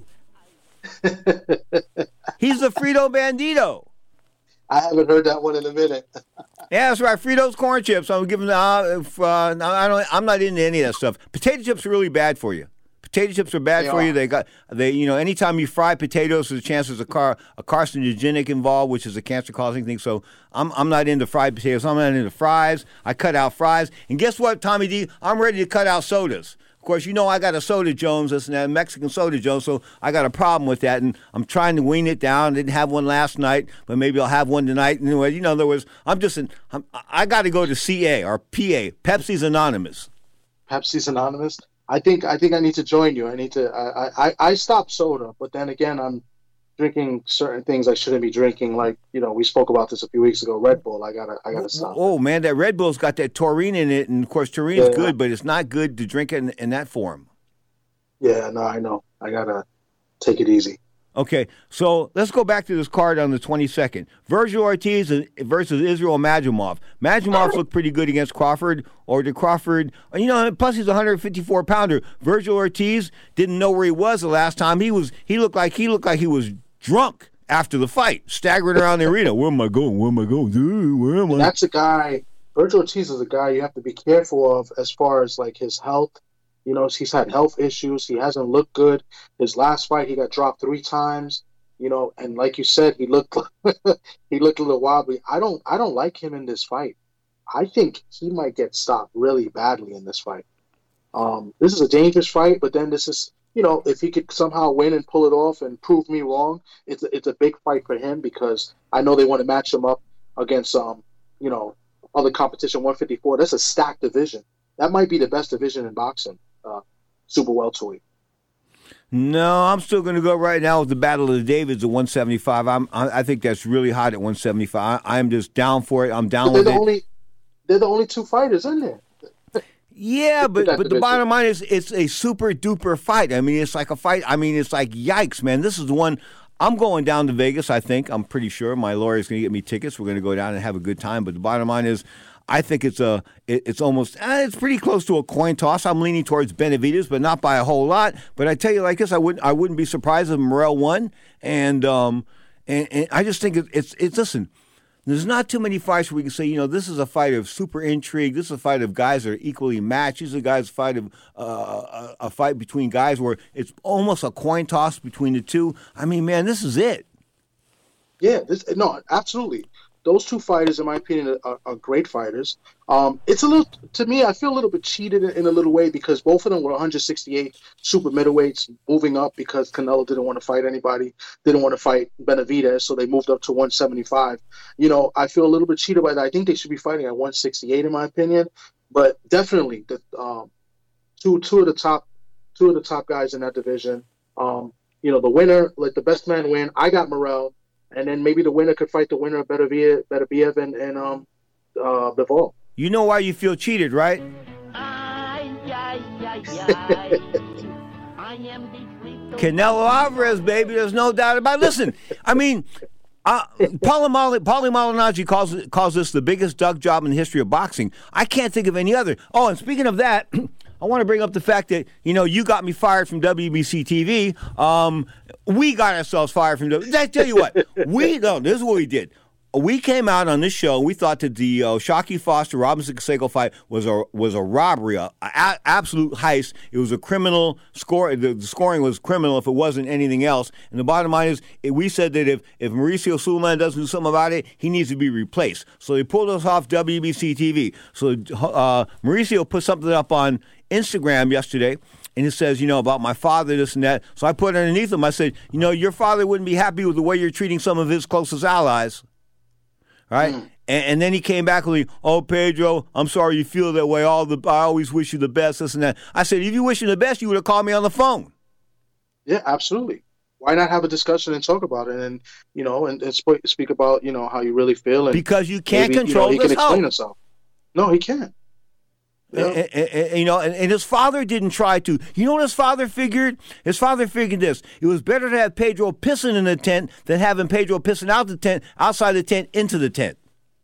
He's the Frito Bandito. I haven't heard that one in a minute. Yeah, that's right. Fritos corn chips. I'm giving. I'm not into any of that stuff. Potato chips are really bad for you. Potato chips are bad for you. Anytime you fry potatoes, there's a chance there's a carcinogenic involved, which is a cancer-causing thing. So I'm not into fried potatoes. I'm not into fries. I cut out fries. And guess what, Tommy D? I'm ready to cut out sodas. Of course, I got a Soda Jones, this and that, Mexican Soda Jones, so I got a problem with that, and I'm trying to wean it down. I didn't have one last night, but maybe I'll have one tonight. Anyway, I got to go to CA or PA, Pepsi's Anonymous. Pepsi's Anonymous? I think I need to join you. I stopped soda, but then again, I'm drinking certain things I shouldn't be drinking. Like, we spoke about this a few weeks ago, Red Bull. I gotta stop. Oh man, that Red Bull's got that taurine in it, and of course taurine's good, but it's not good to drink it in that form. Yeah, no, I know. I gotta take it easy. Okay, so let's go back to this card on the 22nd. Vergil Ortiz versus Israel Madrimov. Madrimov looked pretty good against Crawford, or did Crawford, plus he's a 154-pounder. Vergil Ortiz didn't know where he was the last time. He looked like he was drunk after the fight, staggering around the arena. Where am I going? Where am I going? Where am I? That's a guy, Vergil Ortiz is a guy you have to be careful of as far as like his health. He's had health issues. He hasn't looked good. His last fight, he got dropped 3 times. And like you said, he looked a little wobbly. I don't like him in this fight. I think he might get stopped really badly in this fight. This is a dangerous fight, but then this is, if he could somehow win and pull it off and prove me wrong, it's a big fight for him, because I know they want to match him up against other competition 154. That's a stacked division. That might be the best division in boxing. Super welterweight. No, I'm still going to go right now with the Battle of the Davids at 175. I think that's really hot at 175. I'm just down for it. I'm down with it. They're the only 2 fighters in there. Yeah, but the bottom line is it's a super duper fight. I mean, it's like a fight. I mean, it's like, yikes, man. This is the one. I'm going down to Vegas, I think. I'm pretty sure my lawyer's going to get me tickets. We're going to go down and have a good time. But the bottom line is, I think it's pretty close to a coin toss. I'm leaning towards Benavidez, but not by a whole lot. But I tell you like this, I wouldn't be surprised if Morrell won. And I just think it's listen, there's not too many fights where we can say, this is a fight of super intrigue. This is a fight of guys that are equally matched. This is a fight between guys where it's almost a coin toss between the two. I mean, man, this is it. Yeah, absolutely. Those 2 fighters, in my opinion, are great fighters. It's a little, to me, I feel a little bit cheated in a little way, because both of them were 168 super middleweights, moving up because Canelo didn't want to fight anybody, didn't want to fight Benavidez, so they moved up to 175. I feel a little bit cheated by that. I think they should be fighting at 168, in my opinion. But definitely, the two of the top guys in that division. The winner, let the best man win. I got Morrell. And then maybe the winner could fight the winner of Beterbiev and Bivol. You know why you feel cheated, right? Canelo Alvarez, baby. There's no doubt about it. Listen, I mean, Paulie Malignaggi calls this the biggest duck job in the history of boxing. I can't think of any other. Oh, and speaking of that, I want to bring up the fact that, you got me fired from WBC TV. We got ourselves fired from WBC. I tell you what, this is what we did. We came out on this show, we thought that the Shockey Foster Robinson Canseco fight was a robbery, an absolute heist. It was a criminal score. The scoring was criminal if it wasn't anything else. And the bottom line is, we said that if Mauricio Suleiman doesn't do something about it, he needs to be replaced. So they pulled us off WBC TV. So Mauricio put something up on Instagram yesterday, and it says, about my father, this and that. So I put underneath him, I said, your father wouldn't be happy with the way you're treating some of his closest allies. All right? And then he came back with, oh, Pedro, I'm sorry you feel that way. I always wish you the best, this and that. I said, if you wish you the best, you would have called me on the phone. Yeah, absolutely. Why not have a discussion and talk about it and, and speak about, how you really feel. And because you can't control this. He can explain himself. No, he can't. And his father didn't try to. You know what his father figured? His father figured this. It was better to have Pedro pissing in the tent than having Pedro pissing outside the tent, into the tent.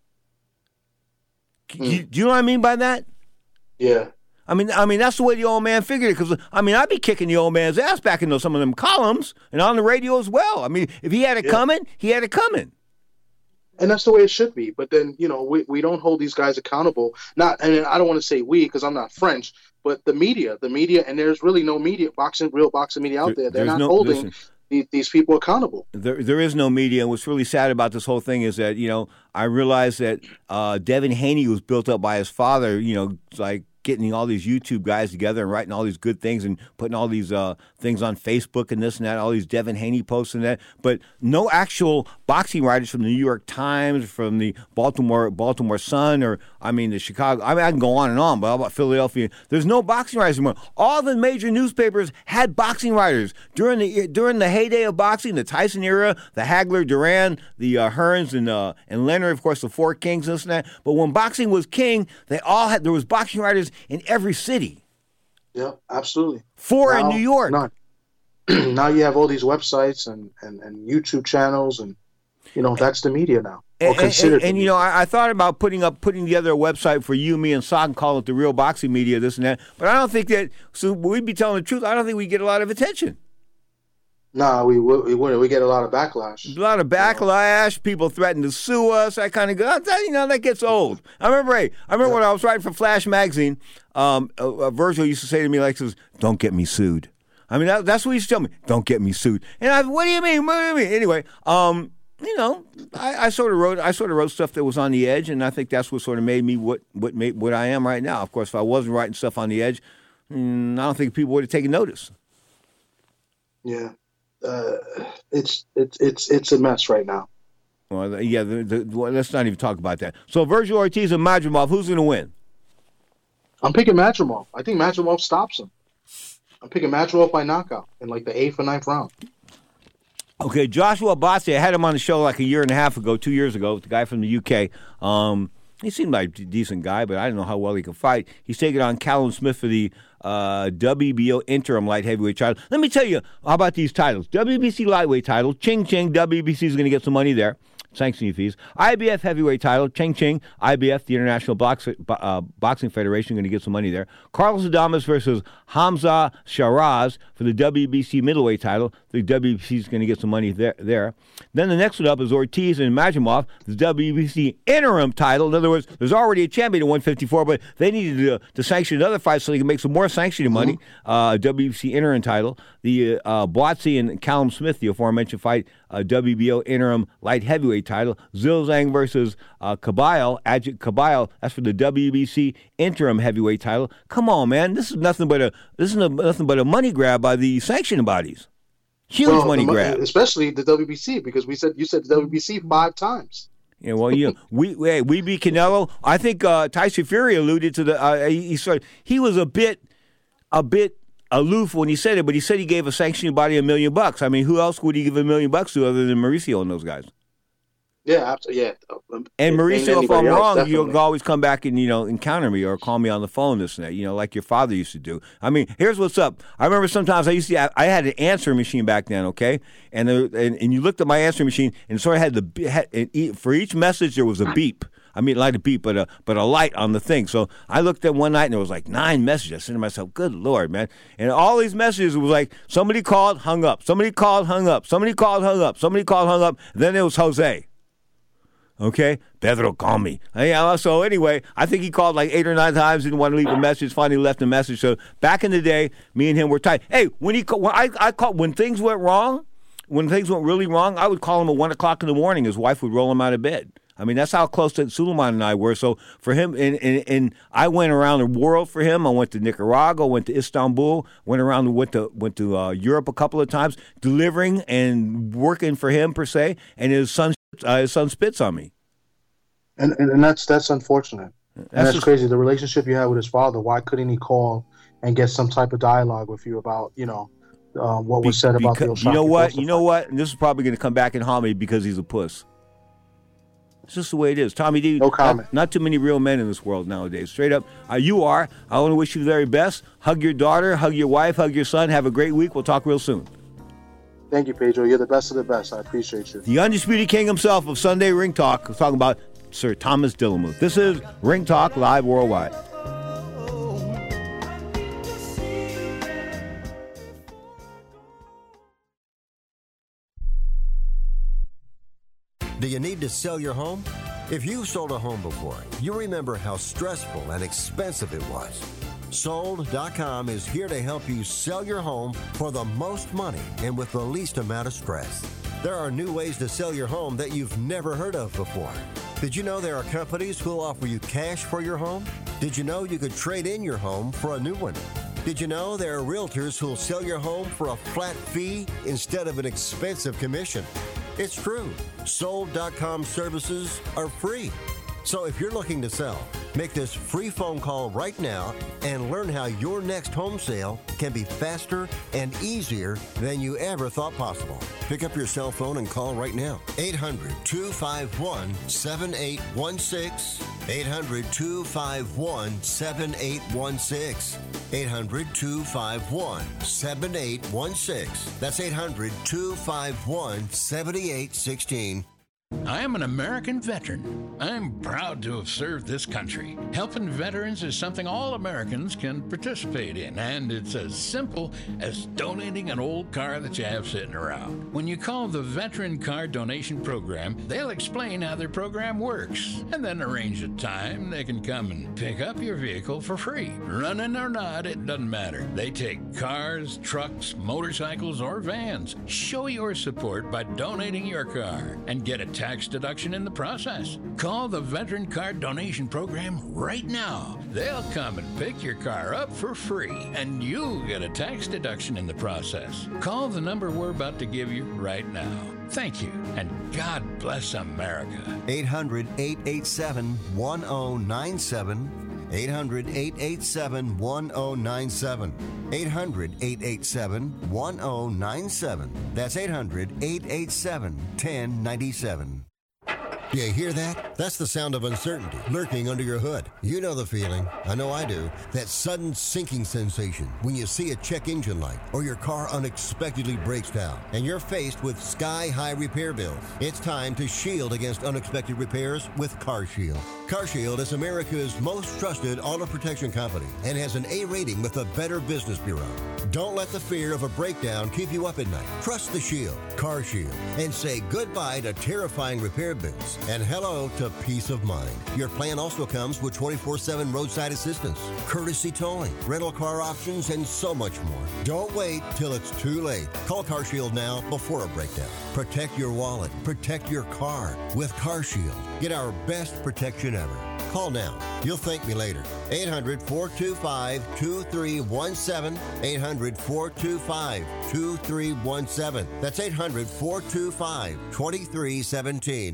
Do you know what I mean by that? Yeah. I mean that's the way the old man figured it. Because I'd be kicking the old man's ass back into some of them columns and on the radio as well. I mean, if he had it coming, he had it coming. And that's the way it should be. But then, we don't hold these guys accountable. And I don't want to say we because I'm not French, but the media, and there's really no real boxing media out there. They're not holding these people accountable. There is no media. And what's really sad about this whole thing is that, I realized that Devin Haney was built up by his father, like getting all these YouTube guys together and writing all these good things and putting all these things on Facebook and this and that, all these Devin Haney posts and that. But no actual boxing writers from the New York Times, from the Baltimore Sun, or the Chicago. I can go on and on, but how about Philadelphia? There's no boxing writers anymore. All the major newspapers had boxing writers during the heyday of boxing, the Tyson era, the Hagler, Duran, the Hearns, and Leonard, of course, the Four Kings, this and that. But when boxing was king, there was boxing writers in every city. Yeah, absolutely. Four in New York. Now you have all these websites and YouTube channels, and that's the media now. I thought about putting together a website for you, me, and Sock and call it the Real Boxing Media, this and that. But I don't think that. So we'd be telling the truth. I don't think we get a lot of attention. No, we wouldn't. We get a lot of backlash. A lot of backlash. People threaten to sue us. That kind of good. That gets old. I remember when I was writing for Flash magazine. Virgil used to say to me like this: "Don't get me sued." I mean, that's what he used to tell me. Don't get me sued. And what do you mean? What do you mean? Anyway, I sort of wrote stuff that was on the edge, and I think that's what sort of made me what I am right now. Of course, if I wasn't writing stuff on the edge, I don't think people would have taken notice. Yeah. It's a mess right now. Well, yeah. Let's not even talk about that. So Virgil Ortiz and Madrimov, who's going to win? I'm picking Madrimov. I think Madrimov stops him. I'm picking Madrimov by knockout in like the 8th or 9th round. Okay, Joshua Buatsi, I had him on the show like 2 years ago, the guy from the UK. He seemed like a decent guy, but I don't know how well he can fight. He's taking on Callum Smith for the WBO interim light heavyweight title. Let me tell you, how about these titles? WBC lightweight title, ching ching, WBC is going to get some money there. Sanctioning fees. IBF heavyweight title, ching ching. IBF, the International Boxing Federation, going to get some money there. Carlos Adames versus Hamza Shiraz for the WBC middleweight title. The WBC is going to get some money there. Then the next one up is Ortiz and Madrimov, the WBC interim title. In other words, there's already a champion at 154, but they needed to sanction another fight so they can make some more sanctioning money. WBC interim title. The Buatsi and Callum Smith, the aforementioned fight, WBO interim light heavyweight title. Zhang versus Caballo, Ajit Caballo. That's for the WBC interim heavyweight title. Come on, man! This is nothing but a money grab by the sanctioning bodies. Huge money grab, especially the WBC, because you said the WBC 5 times. Yeah, well, we beat Canelo. I think Tyson Fury alluded to he was a bit aloof when he said it, but he said he gave a sanctioning body $1 million. I mean, who else would he give $1 million to other than Mauricio and those guys? Yeah, absolutely. Yeah. And Mauricio, if I'm wrong, you'll always come back and encounter me or call me on the phone, this and that, like your father used to do. I mean, here's what's up. I remember sometimes I had an answering machine back then, okay, and you looked at my answering machine and it sort of had for each message there was a beep. I mean, like a beep, but a light on the thing. So I looked at one night and there was like 9 messages. I said to myself, good Lord, man. And all these messages was like, somebody called, hung up. Somebody called, hung up. Somebody called, hung up. Somebody called, hung up. Then it was Jose. Okay? Pedro, call me. So anyway, I think he called like 8 or 9 times, didn't want to leave a message, finally left a message. So back in the day, me and him were tight. Hey, when things went wrong, when things went really wrong, I would call him at 1 o'clock in the morning. His wife would roll him out of bed. I mean, that's how close that Suleiman and I were. So for him, and I went around the world for him. I went to Nicaragua, went to Istanbul, went to Europe a couple of times, delivering and working for him per se. And his son spits on me. And that's unfortunate. That's crazy. The relationship you had with his father. Why couldn't he call and get some type of dialogue with you about what was said about the Osaka? You know what? And this is probably going to come back and haunt me because he's a puss. It's just the way it is. Tommy D, no comment. Not too many real men in this world nowadays. Straight up, you are. I want to wish you the very best. Hug your daughter, hug your wife, hug your son. Have a great week. We'll talk real soon. Thank you, Pedro. You're the best of the best. I appreciate you. The undisputed king himself of Sunday Ring Talk. We're talking about Sir Thomas Dillamuth. This is Ring Talk Live Worldwide. Do you need to sell your home? If you've sold a home before, you remember how stressful and expensive it was. Sold.com is here to help you sell your home for the most money and with the least amount of stress. There are new ways to sell your home that you've never heard of before. Did you know there are companies who'll offer you cash for your home? Did you know you could trade in your home for a new one? Did you know there are realtors who'll sell your home for a flat fee instead of an expensive commission? It's true. Sold.com services are free. So if you're looking to sell, make this free phone call right now and learn how your next home sale can be faster and easier than you ever thought possible. Pick up your cell phone and call right now. 800-251-7816. 800-251-7816. 800-251-7816. That's 800-251-7816. I am an American veteran. I'm proud to have served this country. Helping veterans is something all Americans can participate in, and it's as simple as donating an old car that you have sitting around. When you call the Veteran Car Donation Program, they'll explain how their program works, and then arrange a time they can come and pick up your vehicle for free. Running or not, it doesn't matter. They take cars, trucks, motorcycles, or vans. Show your support by donating your car and get a tax deduction in the process. Call the Veteran Car Donation Program right now. They'll come and pick your car up for free, and you'll get a tax deduction in the process. Call the number we're about to give you right now. Thank you, and God bless America. 800-887-1097. 800-887-1097. 800-887-1097. That's 800-887-1097. You hear that? That's the sound of uncertainty lurking under your hood. You know the feeling. I know I do. That sudden sinking sensation when you see a check engine light or your car unexpectedly breaks down and you're faced with sky-high repair bills. It's time to shield against unexpected repairs with CarShield. CarShield is America's most trusted auto protection company and has an A rating with the Better Business Bureau. Don't let the fear of a breakdown keep you up at night. Trust the Shield, CarShield, and say goodbye to terrifying repair bills and hello to peace of mind. Your plan also comes with 24/7 roadside assistance, courtesy towing, rental car options, and so much more. Don't wait till it's too late. Call CarShield now before a breakdown. Protect your wallet. Protect your car with CarShield. Get our best protection ever. Call now. You'll thank me later. 800-425-2317. 800-425-2317. That's 800-425-2317.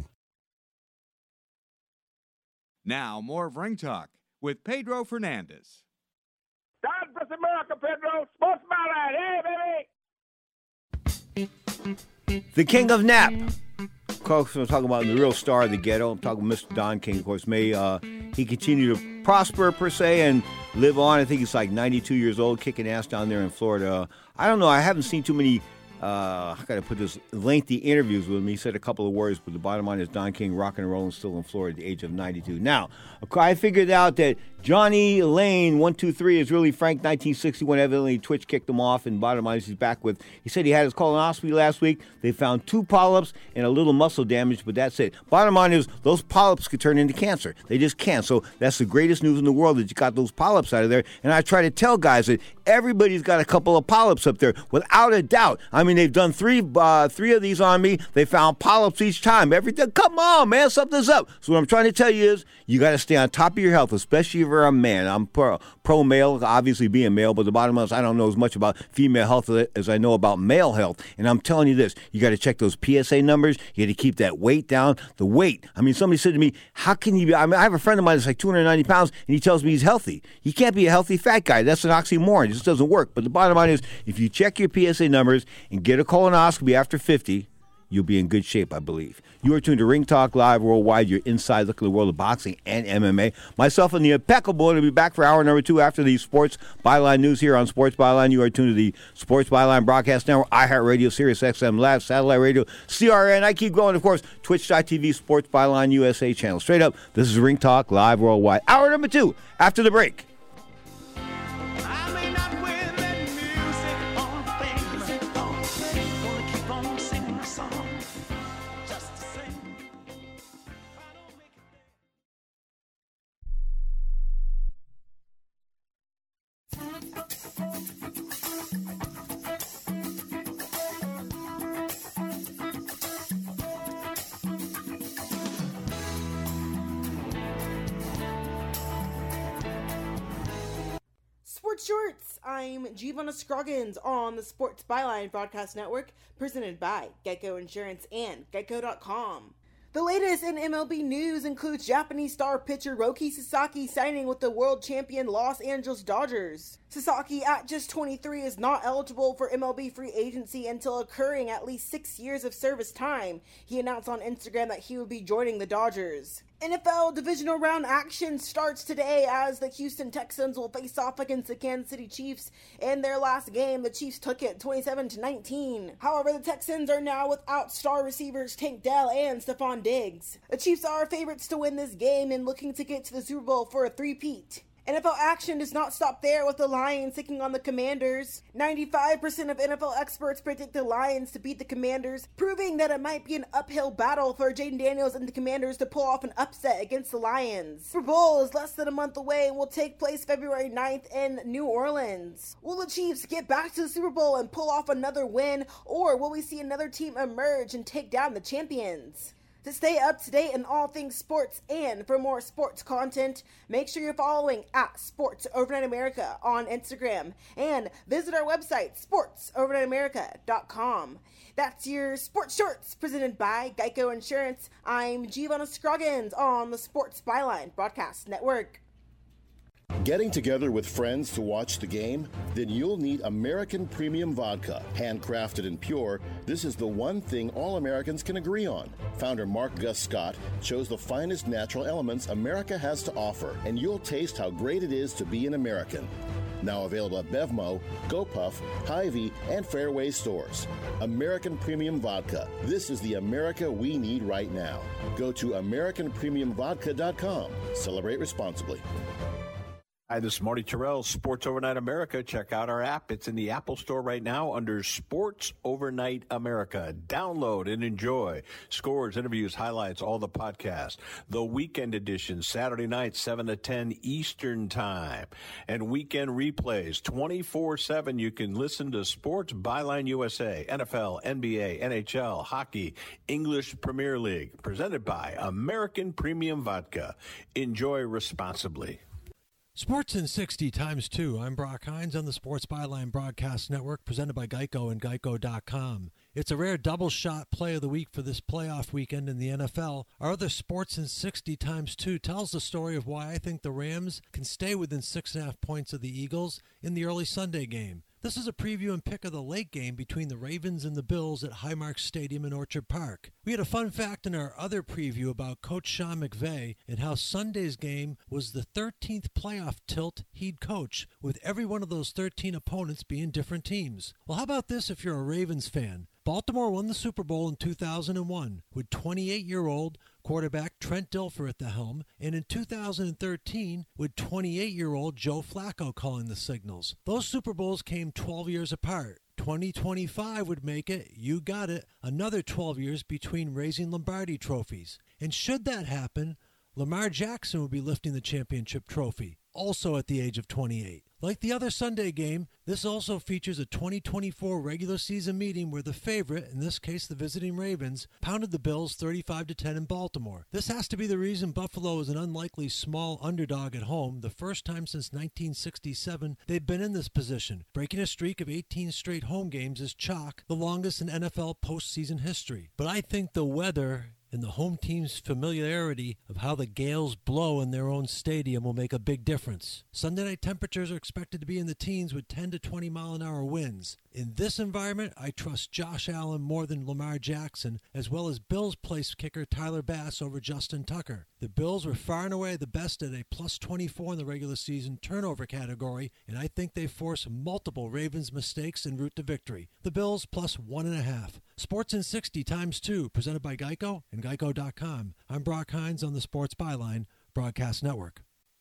Now, more of Ring Talk with Pedro Fernandez. God bless America, Pedro. Sports Byline. Hey, baby. The king of nap. Of course, I'm talking about the real star of the ghetto. I'm talking about Mr. Don King. Of course, may he continue to prosper, per se, and live on. I think he's like 92 years old, kicking ass down there in Florida. I don't know. I haven't seen too many, how can I put this, lengthy interviews with him. He said a couple of words, but the bottom line is Don King rocking and rolling still in Florida at the age of 92. Now, I figured out that Johnny Lane 123 is really Frank 1961. Evidently, Twitch kicked him off, and bottom line is he's back with. He said he had his colonoscopy last week. They found 2 polyps and a little muscle damage, but that's it. Bottom line is those polyps could turn into cancer. They just can't. So that's the greatest news in the world, that you got those polyps out of there. And I try to tell guys that everybody's got a couple of polyps up there, without a doubt. I mean, they've done three of these on me. They found polyps each time. Everything. Come on, man, something's up. So what I'm trying to tell you is you got to stay on top of your health, especially if you're a man. I'm pro male, obviously being male, but the bottom line is I don't know as much about female health as I know about male health. And I'm telling you this, you got to check those PSA numbers. You got to keep that weight down. The weight. I mean, somebody said to me, how can you be, I have a friend of mine that's like 290 pounds, and he tells me he's healthy. You can't be a healthy fat guy. That's an oxymoron. It just doesn't work. But the bottom line is, if you check your PSA numbers and get a colonoscopy after 50, you'll be in good shape, I believe. You are tuned to Ring Talk Live Worldwide, your inside look at the world of boxing and MMA. Myself and the impeccable will be back for hour number 2 after the Sports Byline news here on Sports Byline. You are tuned to the Sports Byline Broadcast Network, iHeartRadio, Sirius XM Live, Satellite Radio, CRN. I keep going, of course, Twitch.tv, Sports Byline USA channel. Straight up, this is Ring Talk Live Worldwide. Hour number 2 after the break. Sports Shorts. I'm Giovanna Scroggins on the Sports Byline Broadcast Network, presented by Geico Insurance and Geico.com. The latest in MLB news includes Japanese star pitcher Roki Sasaki signing with the world champion Los Angeles Dodgers. Sasaki, at just 23, is not eligible for MLB free agency until occurring at least 6 years of service time. He announced on Instagram that he would be joining the Dodgers. NFL divisional round action starts today as the Houston Texans will face off against the Kansas City Chiefs. In their last game, the Chiefs took it 27-19. However, the Texans are now without star receivers Tank Dell and Stephon Diggs. The Chiefs are favorites to win this game and looking to get to the Super Bowl for a three-peat. NFL action does not stop there with the Lions taking on the Commanders. 95% of NFL experts predict the Lions to beat the Commanders, proving that it might be an uphill battle for Jaden Daniels and the Commanders to pull off an upset against the Lions. Super Bowl is less than a month away and will take place February 9th in New Orleans. Will the Chiefs get back to the Super Bowl and pull off another win, or will we see another team emerge and take down the champions? To stay up to date on all things sports and for more sports content, make sure you're following at Sports Overnight America on Instagram and visit our website, sportsovernightamerica.com. That's your Sports Shorts presented by Geico Insurance. I'm Giovanna Scroggins on the Sports Byline Broadcast Network. Getting together with friends to watch the game? Then you'll need American Premium Vodka. Handcrafted and pure, this is the one thing all Americans can agree on. Founder Mark Gus Scott chose the finest natural elements America has to offer, and you'll taste how great it is to be an American. Now available at Bevmo, GoPuff, Hy-Vee, and Fairway stores. American Premium Vodka. This is the America we need right now. Go to AmericanPremiumVodka.com. Celebrate responsibly. Hi, this is Marty Terrell, Sports Overnight America. Check out our app. It's in the Apple Store right now under Sports Overnight America. Download and enjoy. Scores, interviews, highlights, all the podcasts. The weekend edition, Saturday night, 7 to 10 Eastern Time. And weekend replays, 24/7. You can listen to Sports Byline USA, NFL, NBA, NHL, hockey, English Premier League. Presented by American Premium Vodka. Enjoy responsibly. Sports in 60 times 2. I'm Brock Hines on the Sports Byline Broadcast Network, presented by Geico and Geico.com. It's a rare double shot play of the week for this playoff weekend in the NFL. Our other Sports in 60 times 2 tells the story of why I think the Rams can stay within 6.5 points of the Eagles in the early Sunday game. This is a preview and pick of the late game between the Ravens and the Bills at Highmark Stadium in Orchard Park. We had a fun fact in our other preview about Coach Sean McVay and how Sunday's game was the 13th playoff tilt he'd coach, with every one of those 13 opponents being different teams. Well, how about this if you're a Ravens fan? Baltimore won the Super Bowl in 2001 with 28-year-old quarterback Trent Dilfer at the helm, and in 2013 with 28-year-old Joe Flacco calling the signals. Those Super Bowls came 12 years apart. 2025 would make it, you got it, another 12 years between raising Lombardi trophies. And should that happen, Lamar Jackson would be lifting the championship trophy, also at the age of 28. Like the other Sunday game, this also features a 2024 regular season meeting where the favorite, in this case the visiting Ravens, pounded the Bills 35-10 in Baltimore. This has to be the reason Buffalo is an unlikely small underdog at home, the first time since 1967 they've been in this position. Breaking a streak of 18 straight home games is chalk, the longest in NFL postseason history. But I think the weather and the home team's familiarity of how the Gales blow in their own stadium will make a big difference. Sunday night temperatures are expected to be in the teens with 10 to 20 mile-an-hour winds. In this environment, I trust Josh Allen more than Lamar Jackson, as well as Bills place kicker Tyler Bass over Justin Tucker. The Bills were far and away the best at a plus 24 in the regular season turnover category, and I think they force multiple Ravens mistakes en route to victory. The Bills plus 1.5. Sports in 60 times 2, presented by Geico and Geico.com. I'm Brock Hines on the Sports Byline Broadcast Network.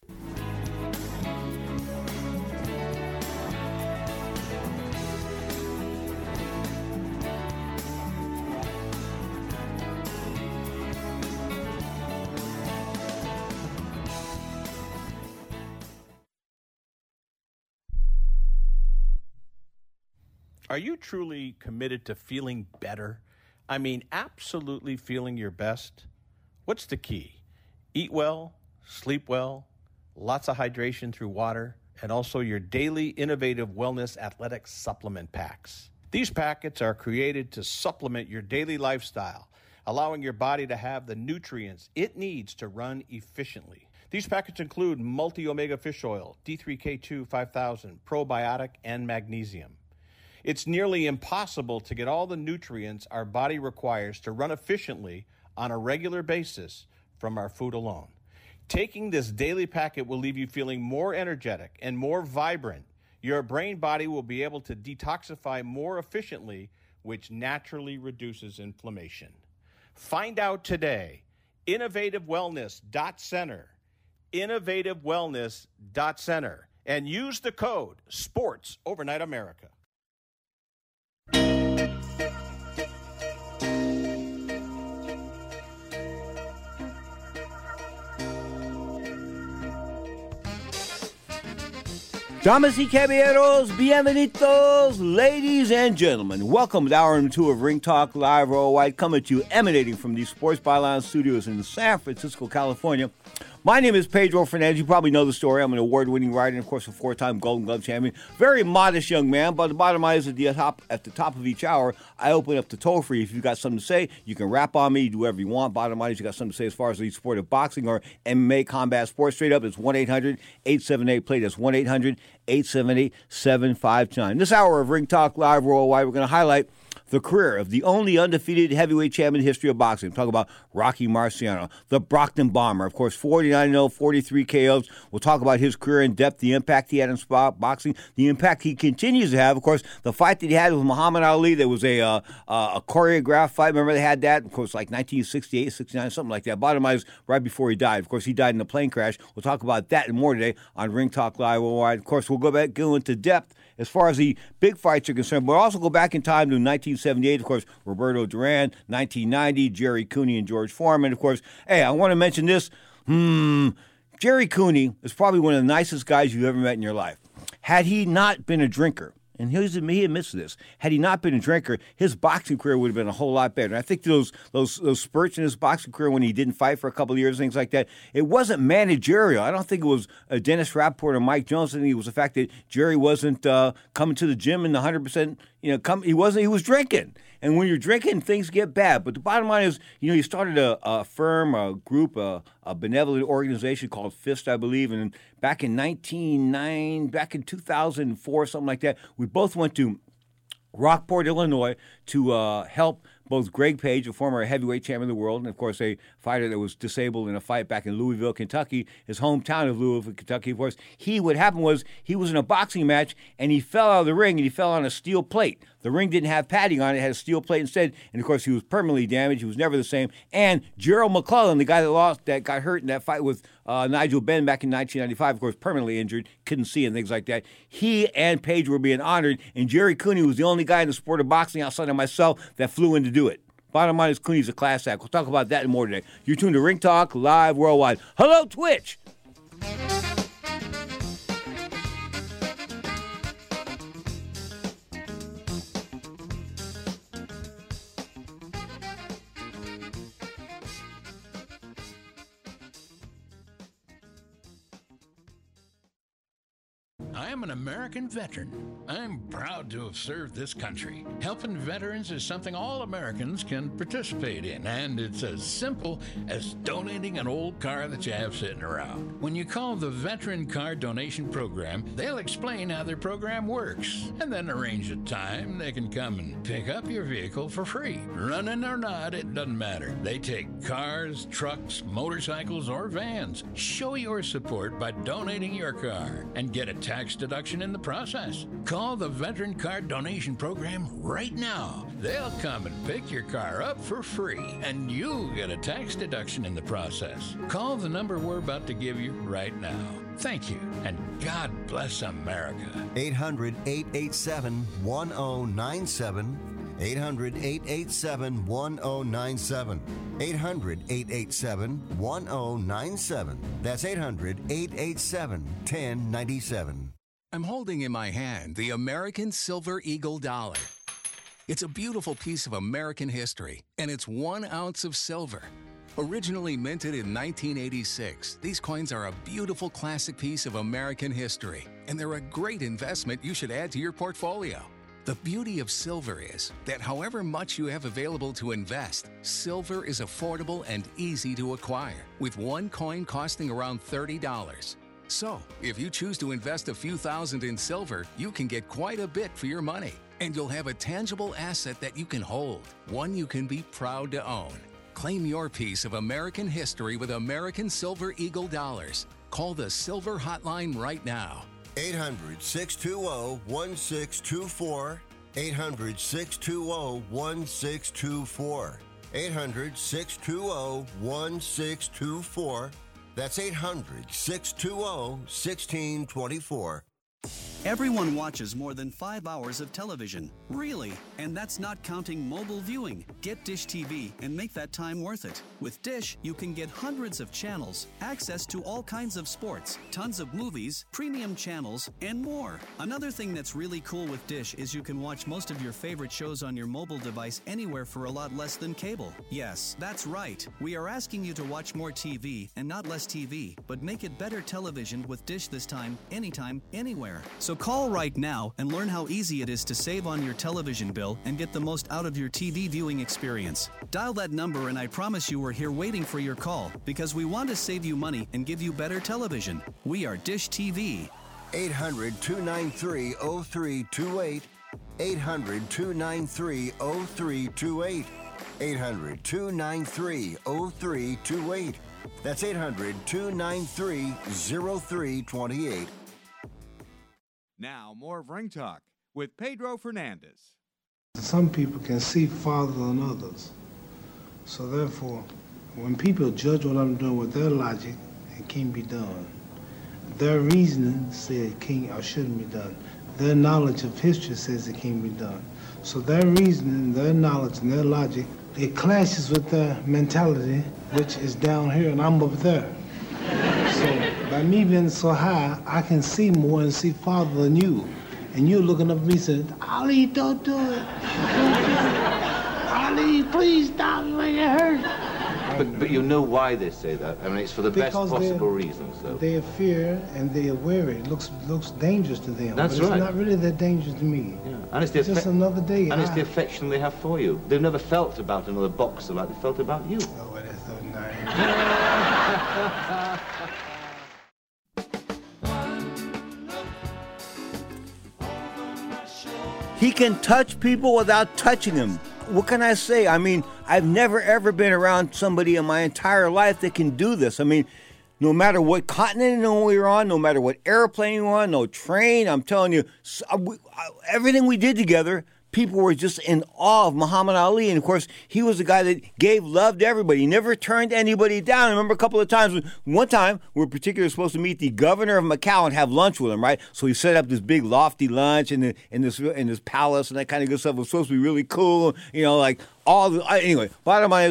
Are you truly committed to feeling better? I mean, absolutely feeling your best? What's the key? Eat well, sleep well, lots of hydration through water, and also your daily innovative wellness athletic supplement packs. These packets are created to supplement your daily lifestyle, allowing your body to have the nutrients it needs to run efficiently. These packets include multi-omega fish oil, D3K2 5000, probiotic, and magnesium. It's nearly impossible to get all the nutrients our body requires to run efficiently on a regular basis from our food alone. Taking this daily packet will leave you feeling more energetic and more vibrant. Your brain body will be able to detoxify more efficiently, which naturally reduces inflammation. Find out today. InnovativeWellness.Center. InnovativeWellness.Center. And use the code SPORTS Overnight America. Damas y caballeros, bienvenidos, ladies and gentlemen. Welcome to hour 2 of Ring Talk Live Worldwide, coming to you emanating from the Sports Byline Studios in San Francisco, California. My name is Pedro Fernandez. You probably know the story. I'm an award-winning writer and, of course, a 4-time Golden Glove champion. Very modest young man, but the bottom line is at the top of each hour, I open up the toll-free. If you've got something to say, you can rap on me, you do whatever you want. Bottom line is you got something to say as far as the sport of boxing or MMA combat sports. Straight up, it's 1-800-878-PLAY. That's 1-800-878-7529. This hour of Ring Talk Live Worldwide, we're going to highlight the career of the only undefeated heavyweight champion in the history of boxing. Talk about Rocky Marciano, the Brockton Bomber. Of course, 49-0, 43 KOs. We'll talk about his career in depth, the impact he had in boxing, the impact he continues to have. Of course, the fight that he had with Muhammad Ali, there was a choreographed fight. Remember they had that? Of course, like 1968, 69, something like that. Bottom line is right before he died. Of course, he died in a plane crash. We'll talk about that and more today on Ring Talk Live Worldwide. Of course, we'll go into depth as far as the big fights are concerned. We'll also go back in time to 1978, of course, Roberto Duran, 1990, Jerry Cooney and George Foreman. Of course, hey, I want to mention this. Jerry Cooney is probably one of the nicest guys you've ever met in your life. Had he not been a drinker, and he admits this, had he not been a drinker, his boxing career would have been a whole lot better. And I think those spurts in his boxing career when he didn't fight for a couple of years, things like that, it wasn't managerial. I don't think it was Dennis Rappaport or Mike Jones. I think it was the fact that Jerry wasn't coming to the gym in the 100%. He was drinking. And when you're drinking, things get bad. But the bottom line is, he started a firm, a group, a benevolent organization called FIST, I believe. And back in 2004, something like that, we both went to Rockport, Illinois, to help both Greg Page, a former heavyweight champion of the world, and, of course, a fighter that was disabled in a fight back in Louisville, Kentucky, his hometown of Louisville, Kentucky. Of course, what happened was he was in a boxing match, and he fell out of the ring, and he fell on a steel plate. The ring didn't have padding on it. It had a steel plate instead. And, of course, he was permanently damaged. He was never the same. And Gerald McClellan, the guy that got hurt in that fight with Nigel Benn back in 1995, of course, permanently injured, couldn't see and things like that. He and Page were being honored, and Jerry Cooney was the only guy in the sport of boxing outside of myself that flew in to do it. Bottom line is Cooney's a class act. We'll talk about that and more today. You're tuned to Ring Talk Live Worldwide. Hello, Twitch! I am an American veteran. I'm proud to have served this country. Helping veterans is something all Americans can participate in, and it's as simple as donating an old car that you have sitting around. When you call the Veteran Car Donation Program, they'll explain how their program works, and then arrange a time they can come and pick up your vehicle for free. Running or not, it doesn't matter. They take cars, trucks, motorcycles, or vans. Show your support by donating your car and get a tax deduction in the process. Call the Veteran Car Donation Program right now. They'll come and pick your car up for free, and you'll get a tax deduction in the process. Call the number we're about to give you right now. Thank you, and God bless America. 800-887-1097. 800-887-1097. 800-887-1097. That's 800-887-1097. I'm holding in my hand the American Silver Eagle dollar. It's a beautiful piece of American history, and it's 1 ounce of silver. Originally minted in 1986, these coins are a beautiful classic piece of American history, and they're a great investment you should add to your portfolio. The beauty of silver is that however much you have available to invest, silver is affordable and easy to acquire, with one coin costing around $30. So, if you choose to invest a few thousand in silver, you can get quite a bit for your money, and you'll have a tangible asset that you can hold, one you can be proud to own. Claim your piece of American history with American Silver Eagle dollars. Call the Silver Hotline right now. 800-620-1624. 800-620-1624. 800-620-1624. That's 800-620-1624. Everyone watches more than 5 hours of television. Really? And that's not counting mobile viewing. Get Dish TV and make that time worth it. With Dish, you can get hundreds of channels, access to all kinds of sports, tons of movies, premium channels, and more. Another thing that's really cool with Dish is you can watch most of your favorite shows on your mobile device anywhere for a lot less than cable. Yes, that's right. We are asking you to watch more TV and not less TV, but make it better television with Dish this time, anytime, anywhere. So call right now and learn how easy it is to save on your television bill and get the most out of your TV viewing experience. Dial that number and I promise you we're here waiting for your call because we want to save you money and give you better television. We are Dish TV. 800-293-0328. 800-293-0328. 800-293-0328. That's 800-293-0328. Now, more of Ring Talk with Pedro Fernandez. Some people can see farther than others. So therefore, when people judge what I'm doing with their logic, it can't be done. Their reasoning says it can't or shouldn't be done. Their knowledge of history says it can't be done. So their reasoning, their knowledge, and their logic, it clashes with their mentality, which is down here and I'm up there. So by me being so high, I can see more and see farther than you. And you're looking up at me saying, Ali, don't do it. Don't do it. Ali, please stop, make it hurt. But you know why they say that. I mean, it's for the best possible reasons, though. They fear and they are wary. It looks dangerous to them. That's but right. It's not really that dangerous to me. Yeah. And it's just another day. And it's the affection they have for you. They've never felt about another boxer like they felt about you. Oh, that's so nice. He can touch people without touching them. What can I say? I mean, I've never, ever been around somebody in my entire life that can do this. I mean, no matter what continent we were on, no matter what airplane we were on, no train, I'm telling you, everything we did together, people were just in awe of Muhammad Ali. And, of course, he was the guy that gave love to everybody. He never turned anybody down. I remember a couple of times, one time, we were particularly supposed to meet the governor of Macau and have lunch with him, right? So he set up this big lofty lunch in this palace and that kind of good stuff. It was supposed to be really cool, you know, like anyway, bottom line is,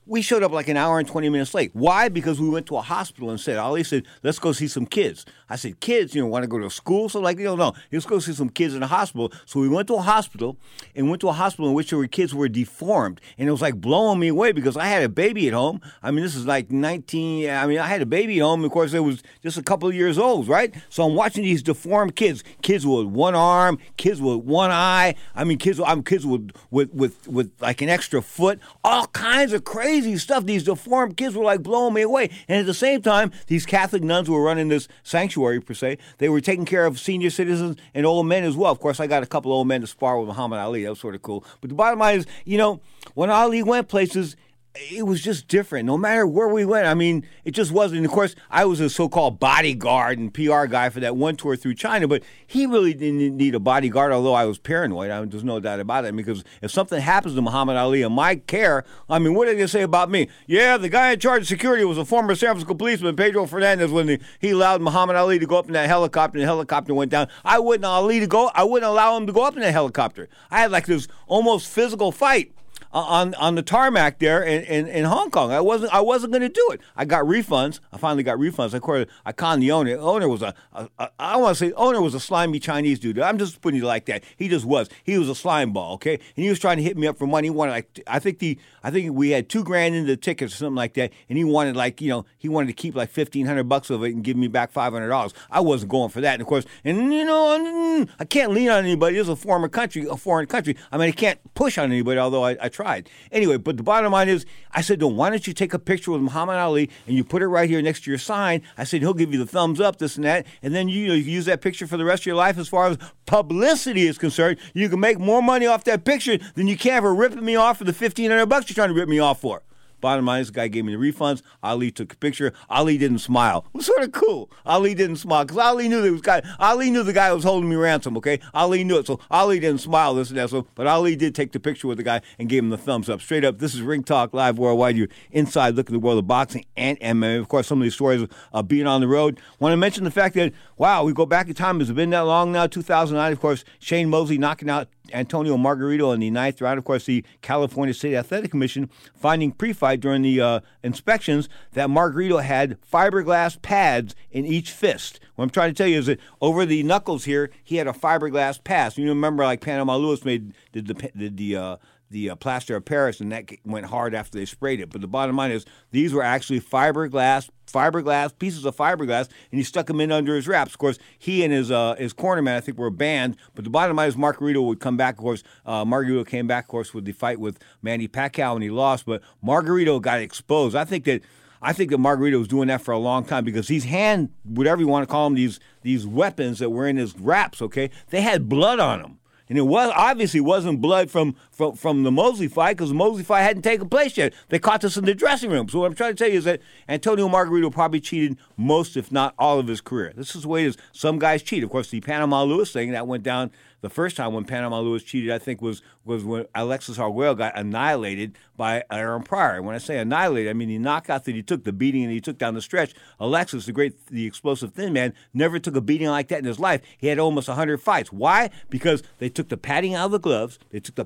We showed up like an hour and 20 minutes late. Why? Because we went to a hospital and said, Ali said, let's go see some kids. I said, kids, want to go to school? So no, let's go see some kids in the hospital. So we went to a hospital in which there were kids who were deformed. And it was like blowing me away because I had a baby at home. I mean, this is like I had a baby at home. Of course, it was just a couple of years old, right? So I'm watching these deformed kids with one arm, kids with one eye. I mean, kids with like an extra foot, all kinds of crazy stuff. These deformed kids were like blowing me away. And at the same time, these Catholic nuns who were running this sanctuary, per se, they were taking care of senior citizens and old men as well. Of course, I got a couple of old men to spar with Muhammad Ali. That was sort of cool. But the bottom line is, when Ali went places, it was just different. No matter where we went, I mean, it just wasn't. And of course, I was a so-called bodyguard and PR guy for that one tour through China, but he really didn't need a bodyguard, although I was paranoid. There's no doubt about it, because if something happens to Muhammad Ali in my care, I mean, what are they going to say about me? Yeah, the guy in charge of security was a former San Francisco policeman, Pedro Fernandez, when he allowed Muhammad Ali to go up in that helicopter, and the helicopter went down. I wouldn't allow him to go up in that helicopter. I had like this almost physical fight on the tarmac there in Hong Kong. I wasn't going to do it. I got refunds. I finally got refunds. I conned the owner. The owner was owner was a slimy Chinese dude. I'm just putting it like that. He just was. He was a slime ball, okay? And he was trying to hit me up for money. He wanted I think we had $2,000 into the tickets or something like that, and he wanted he wanted to keep like $1,500 of it and give me back $500. I wasn't going for that. And of course, I can't lean on anybody. This is a foreign country. I mean, I can't push on anybody, although I tried. Anyway, but the bottom line is, I said, why don't you take a picture with Muhammad Ali and you put it right here next to your sign? I said, he'll give you the thumbs up, this and that, and then you use that picture for the rest of your life. As far as publicity is concerned, you can make more money off that picture than you can for ripping me off for the $1,500 you're trying to rip me off for. Bottom line is, the guy gave me the refunds. Ali took a picture. Ali didn't smile. It was sort of cool. Ali didn't smile because Ali knew the guy was holding me ransom, okay? Ali knew it. So Ali didn't smile, this and that. But Ali did take the picture with the guy and gave him the thumbs up. Straight up, this is Ring Talk Live Worldwide. You're inside looking at the world of boxing and MMA. Of course, some of these stories of being on the road. Want to mention the fact that, wow, we go back in time. Has it been that long now? 2009, of course, Shane Mosley knocking out Antonio Margarito in the 9th round. Of course, the California State Athletic Commission finding pre-fight during the inspections that Margarito had fiberglass pads in each fist. What I'm trying to tell you is that over the knuckles here, he had a fiberglass pad. You remember, like Panama Lewis did the plaster of Paris, and that went hard after they sprayed it. But the bottom line is, these were actually fiberglass pieces of fiberglass, and he stuck them in under his wraps. Of course, he and his cornerman, I think, were banned. But the bottom line is, Margarito would come back. Of course, Margarito came back, of course, with the fight with Manny Pacquiao, and he lost. But Margarito got exposed. I think that Margarito was doing that for a long time, because these whatever you want to call them, these weapons that were in his wraps, okay, they had blood on them. And it obviously wasn't blood from the Mosley fight, because the Mosley fight hadn't taken place yet. They caught this in the dressing room. So what I'm trying to tell you is that Antonio Margarito probably cheated most, if not all, of his career. This is the way it is. Some guys cheat. Of course, the Panama Lewis thing, that went down the first time when Panama Lewis cheated, I think, was when Alexis Arguello got annihilated by Aaron Pryor. When I say annihilated, I mean the knockout that he took, the beating that he took down the stretch. Alexis, the explosive thin man, never took a beating like that in his life. He had almost 100 fights. Why? Because they took the padding out of the gloves.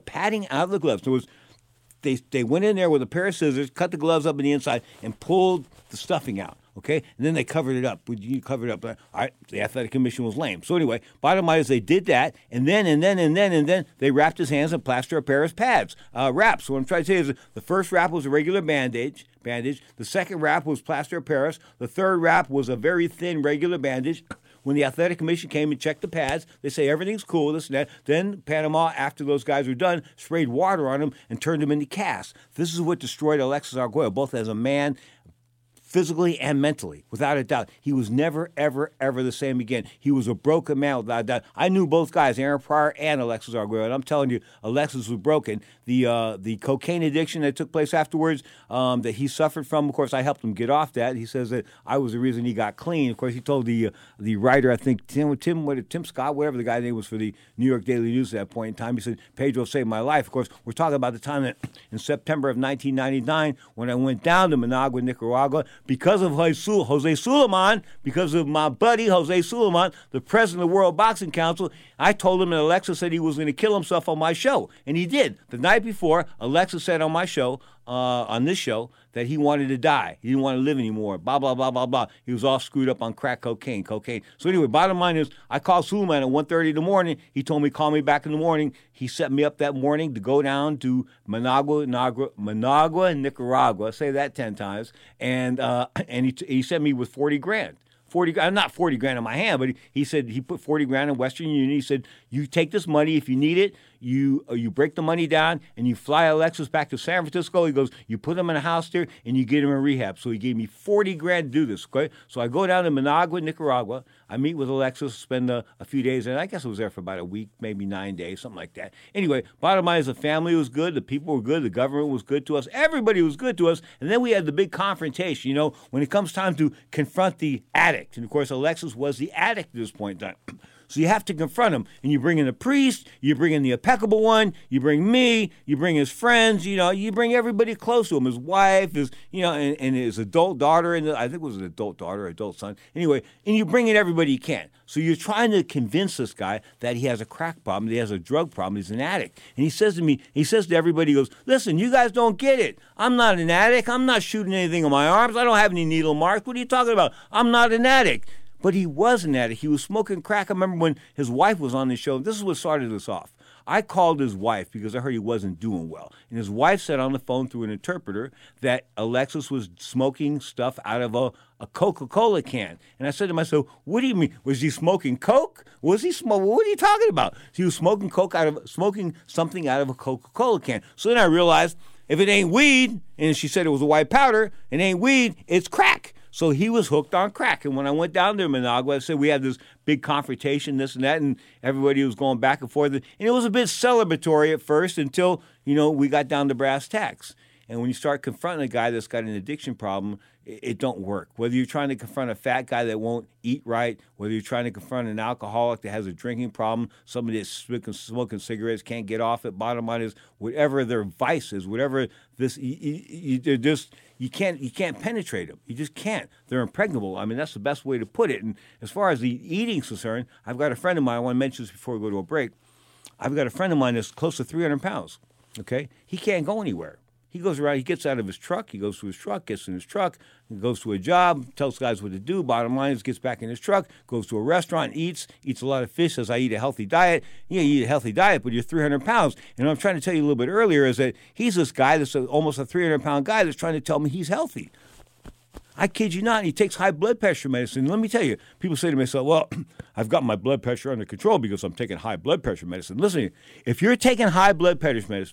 So they went in there with a pair of scissors, cut the gloves up on the inside, and pulled the stuffing out. Okay, and then they covered it up. You covered it up. All right, the athletic commission was lame. So anyway, bottom line is, they did that, and then they wrapped his hands in plaster of Paris pads, wraps. So what I'm trying to say is, the first wrap was a regular bandage. The second wrap was plaster of Paris. The third wrap was a very thin regular bandage. When the athletic commission came and checked the pads, they say everything's cool, this and that. Then Panama, after those guys were done, sprayed water on them and turned them into casts. This is what destroyed Alexis Arguello, both as a man, physically and mentally, without a doubt. He was never, ever, ever the same again. He was a broken man without a doubt. I knew both guys, Aaron Pryor and Alexis Arguello, and I'm telling you, Alexis was broken. The cocaine addiction that took place afterwards, that he suffered from, of course, I helped him get off that. He says that I was the reason he got clean. Of course, he told the writer, I think, Tim Scott, whatever the guy's name was for the New York Daily News at that point in time, he said, Pedro saved my life. Of course, we're talking about the time that in September of 1999, when I went down to Managua, Nicaragua, because of Jose Sulaiman, because of my buddy Jose Sulaiman, the president of the World Boxing Council. I told him that Alexis said he was going to kill himself on my show, and he did. The night before, Alexis said on my show, on this show that he wanted to die. He didn't want to live anymore. Blah, blah, blah, blah, blah. He was all screwed up on crack cocaine. So anyway, bottom line is I called Suleiman at 1:30 in the morning. He told me, call me back in the morning. He set me up that morning to go down to Managua, Nicaragua. I say that 10 times. And he sent me with 40 grand. Not 40 grand in my hand, but he said he put 40 grand in Western Union. He said, you take this money if you need it. You break the money down and you fly Alexis back to San Francisco. He goes, you put him in a house there and you get him in rehab. So he gave me 40 grand to do this. Okay? So I go down to Managua, Nicaragua. I meet with Alexis, spend a few days, and I guess I was there for about a week, maybe 9 days, something like that. Anyway, bottom line is the family was good, the people were good, the government was good to us, everybody was good to us, and then we had the big confrontation, when it comes time to confront the addict. And, of course, Alexis was the addict at this point in time. So you have to confront him. And you bring in the priest, you bring in the impeccable one, you bring me, you bring his friends, you bring everybody close to him, his wife, and his adult daughter, and I think it was an adult daughter, adult son. Anyway, and you bring in everybody you can. So you're trying to convince this guy that he has a crack problem, that he has a drug problem, he's an addict. And he says to everybody, he goes, listen, you guys don't get it. I'm not an addict. I'm not shooting anything on my arms. I don't have any needle marks. What are you talking about? I'm not an addict. But he was an addict. He was smoking crack. I remember when his wife was on the show. This is what started this off. I called his wife because I heard he wasn't doing well. And his wife said on the phone through an interpreter that Alexis was smoking stuff out of a Coca-Cola can. And I said to myself, what do you mean? Was he smoking Coke? What are you talking about? He was smoking something out of a Coca-Cola can. So then I realized if it ain't weed, and she said it was a white powder, it ain't weed, it's crack. So he was hooked on crack. And when I went down to Managua, I said we had this big confrontation, this and that, and everybody was going back and forth. And it was a bit celebratory at first until, we got down to brass tacks. And when you start confronting a guy that's got an addiction problem, it don't work. Whether you're trying to confront a fat guy that won't eat right, whether you're trying to confront an alcoholic that has a drinking problem, somebody that's smoking cigarettes, can't get off it, bottom line is whatever their vice is, whatever this, you can't penetrate them. You just can't. They're impregnable. I mean, that's the best way to put it. And as far as the eating's concerned, I've got a friend of mine, I want to mention this before we go to a break. I've got a friend of mine that's close to 300 pounds, okay? He can't go anywhere. He goes around, he gets out of his truck, he goes to his truck, gets in his truck, he goes to a job, tells guys what to do, bottom line is gets back in his truck, goes to a restaurant, eats a lot of fish, says, I eat a healthy diet. Yeah, you eat a healthy diet, but you're 300 pounds. And what I'm trying to tell you a little bit earlier is that he's this guy that's almost a 300-pound guy that's trying to tell me he's healthy. I kid you not, he takes high blood pressure medicine. Let me tell you, people say to me, well, I've got my blood pressure under control because I'm taking high blood pressure medicine. Listen, if you're taking high blood pressure medicine,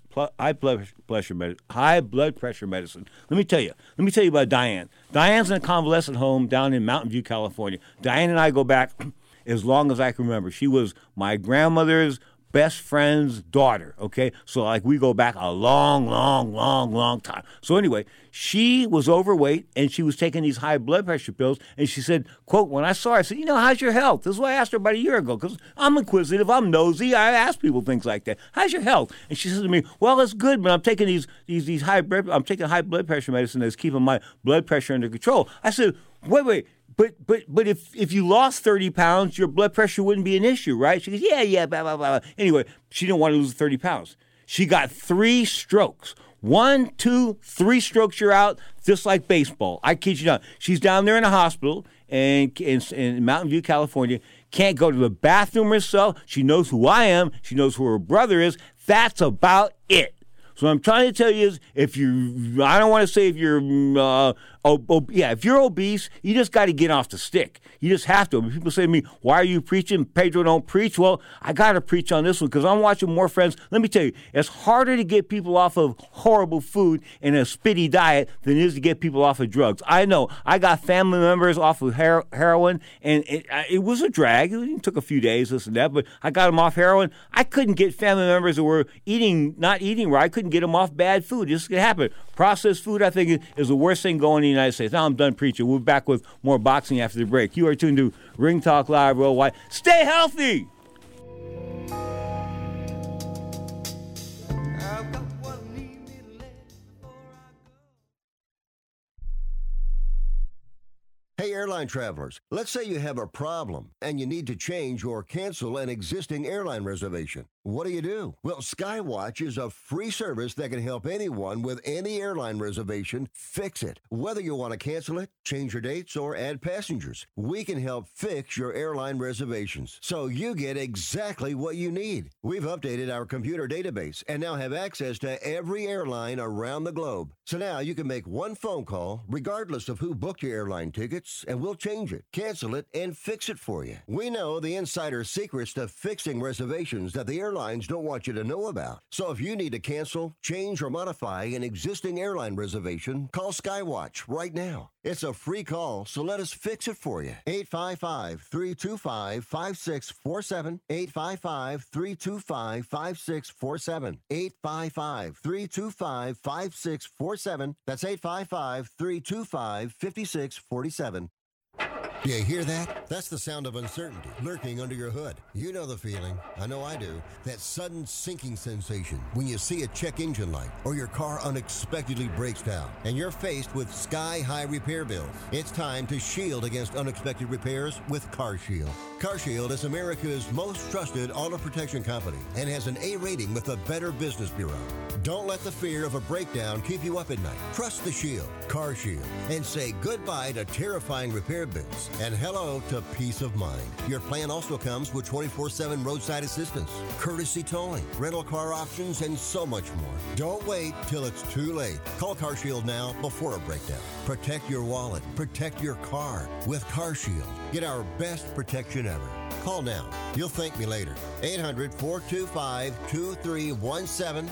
let me tell you about Diane. Diane's in a convalescent home down in Mountain View, California. Diane and I go back as long as I can remember. She was my grandmother's best friend's daughter, okay? So, we go back a long, long, long, long time. So anyway, she was overweight, and she was taking these high blood pressure pills, and she said, quote, when I saw her, I said, how's your health? This is what I asked her about a year ago, because I'm inquisitive, I'm nosy, I ask people things like that. How's your health? And she says to me, well, it's good, but I'm taking I'm taking high blood pressure medicine that's keeping my blood pressure under control. I said, wait. But if you lost 30 pounds, your blood pressure wouldn't be an issue, right? She goes, yeah, blah, blah, blah. Anyway, she didn't want to lose 30 pounds. She got 3 strokes. 1, 2, 3 strokes, you're out, just like baseball. I kid you not. She's down there in a hospital in Mountain View, California. Can't go to the bathroom herself. She knows who I am. She knows who her brother is. That's about it. So what I'm trying to tell you is if you're obese, you just got to get off the stick. You just have to. When people say to me, why are you preaching? Pedro don't preach. Well, I got to preach on this one because I'm watching more friends. Let me tell you, it's harder to get people off of horrible food and a spitty diet than it is to get people off of drugs. I know. I got family members off of heroin, and it was a drag. It took a few days, this and that, but I got them off heroin. I couldn't get family members that were not eating right. I couldn't get them off bad food. This could happen. Processed food, I think, is the worst thing going in the United States. Now I'm done preaching. We'll be back with more boxing after the break. You are tuned to Ring Talk Live Worldwide. Stay healthy! Hey, airline travelers, let's say you have a problem and you need to change or cancel an existing airline reservation. What do? Well, Skywatch is a free service that can help anyone with any airline reservation fix it. Whether you want to cancel it, change your dates, or add passengers, we can help fix your airline reservations so you get exactly what you need. We've updated our computer database and now have access to every airline around the globe. So now you can make one phone call regardless of who booked your airline tickets, and we'll change it, cancel it, and fix it for you. We know the insider secrets to fixing reservations that the airlines don't want you to know about. So if you need to cancel, change, or modify an existing airline reservation, call Skywatch right now. It's a free call, so let us fix it for you. 855-325-5647. 855-325-5647. 855-325-5647. That's 855-325-5647. Do you hear that? That's the sound of uncertainty lurking under your hood. You know the feeling. I know I do. That sudden sinking sensation when you see a check engine light or your car unexpectedly breaks down and you're faced with sky-high repair bills. It's time to shield against unexpected repairs with CarShield. CarShield is America's most trusted auto protection company and has an A rating with the Better Business Bureau. Don't let the fear of a breakdown keep you up at night. Trust the Shield, CarShield, and say goodbye to terrifying repair bills and hello to peace of mind. Your plan also comes with 24/7 roadside assistance, courtesy towing, rental car options, and so much more. Don't wait till it's too late. Call CarShield now before a breakdown. Protect your wallet. Protect your car with CarShield. Get our best protection ever. Call now. You'll thank me later. 800-425-2317.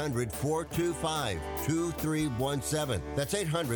800-425-2317. That's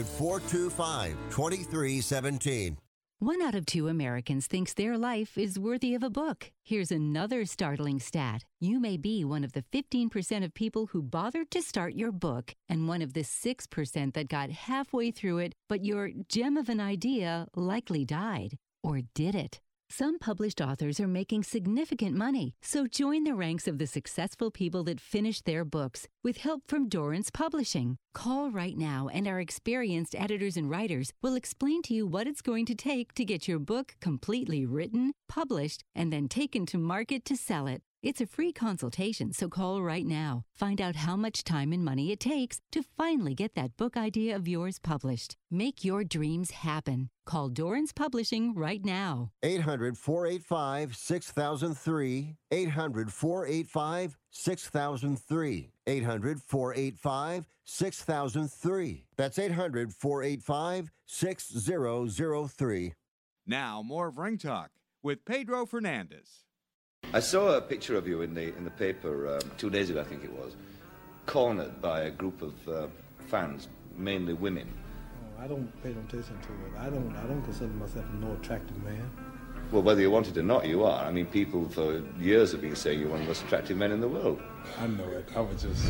800-425-2317. 1 out of 2 Americans thinks their life is worthy of a book. Here's another startling stat. You may be one of the 15% of people who bothered to start your book and one of the 6% that got halfway through it, but your gem of an idea likely died. Or did it? Some published authors are making significant money, so join the ranks of the successful people that finished their books with help from Dorrance Publishing. Call right now and our experienced editors and writers will explain to you what it's going to take to get your book completely written, published, and then taken to market to sell it. It's a free consultation, so call right now. Find out how much time and money it takes to finally get that book idea of yours published. Make your dreams happen. Call Dorrance Publishing right now. 800-485-6003. 800-485-6003. 800-485-6003. That's 800-485-6003. Now, more of Ring Talk with Pedro Fernandez. I saw a picture of you in the paper 2 days ago, I think it was, cornered by a group of fans, mainly women. Oh, I don't pay no attention to it. I don't consider myself a no attractive man. Well, whether you want it or not, you are. I mean, people for years have been saying you're one of the most attractive men in the world. I know it. I was just...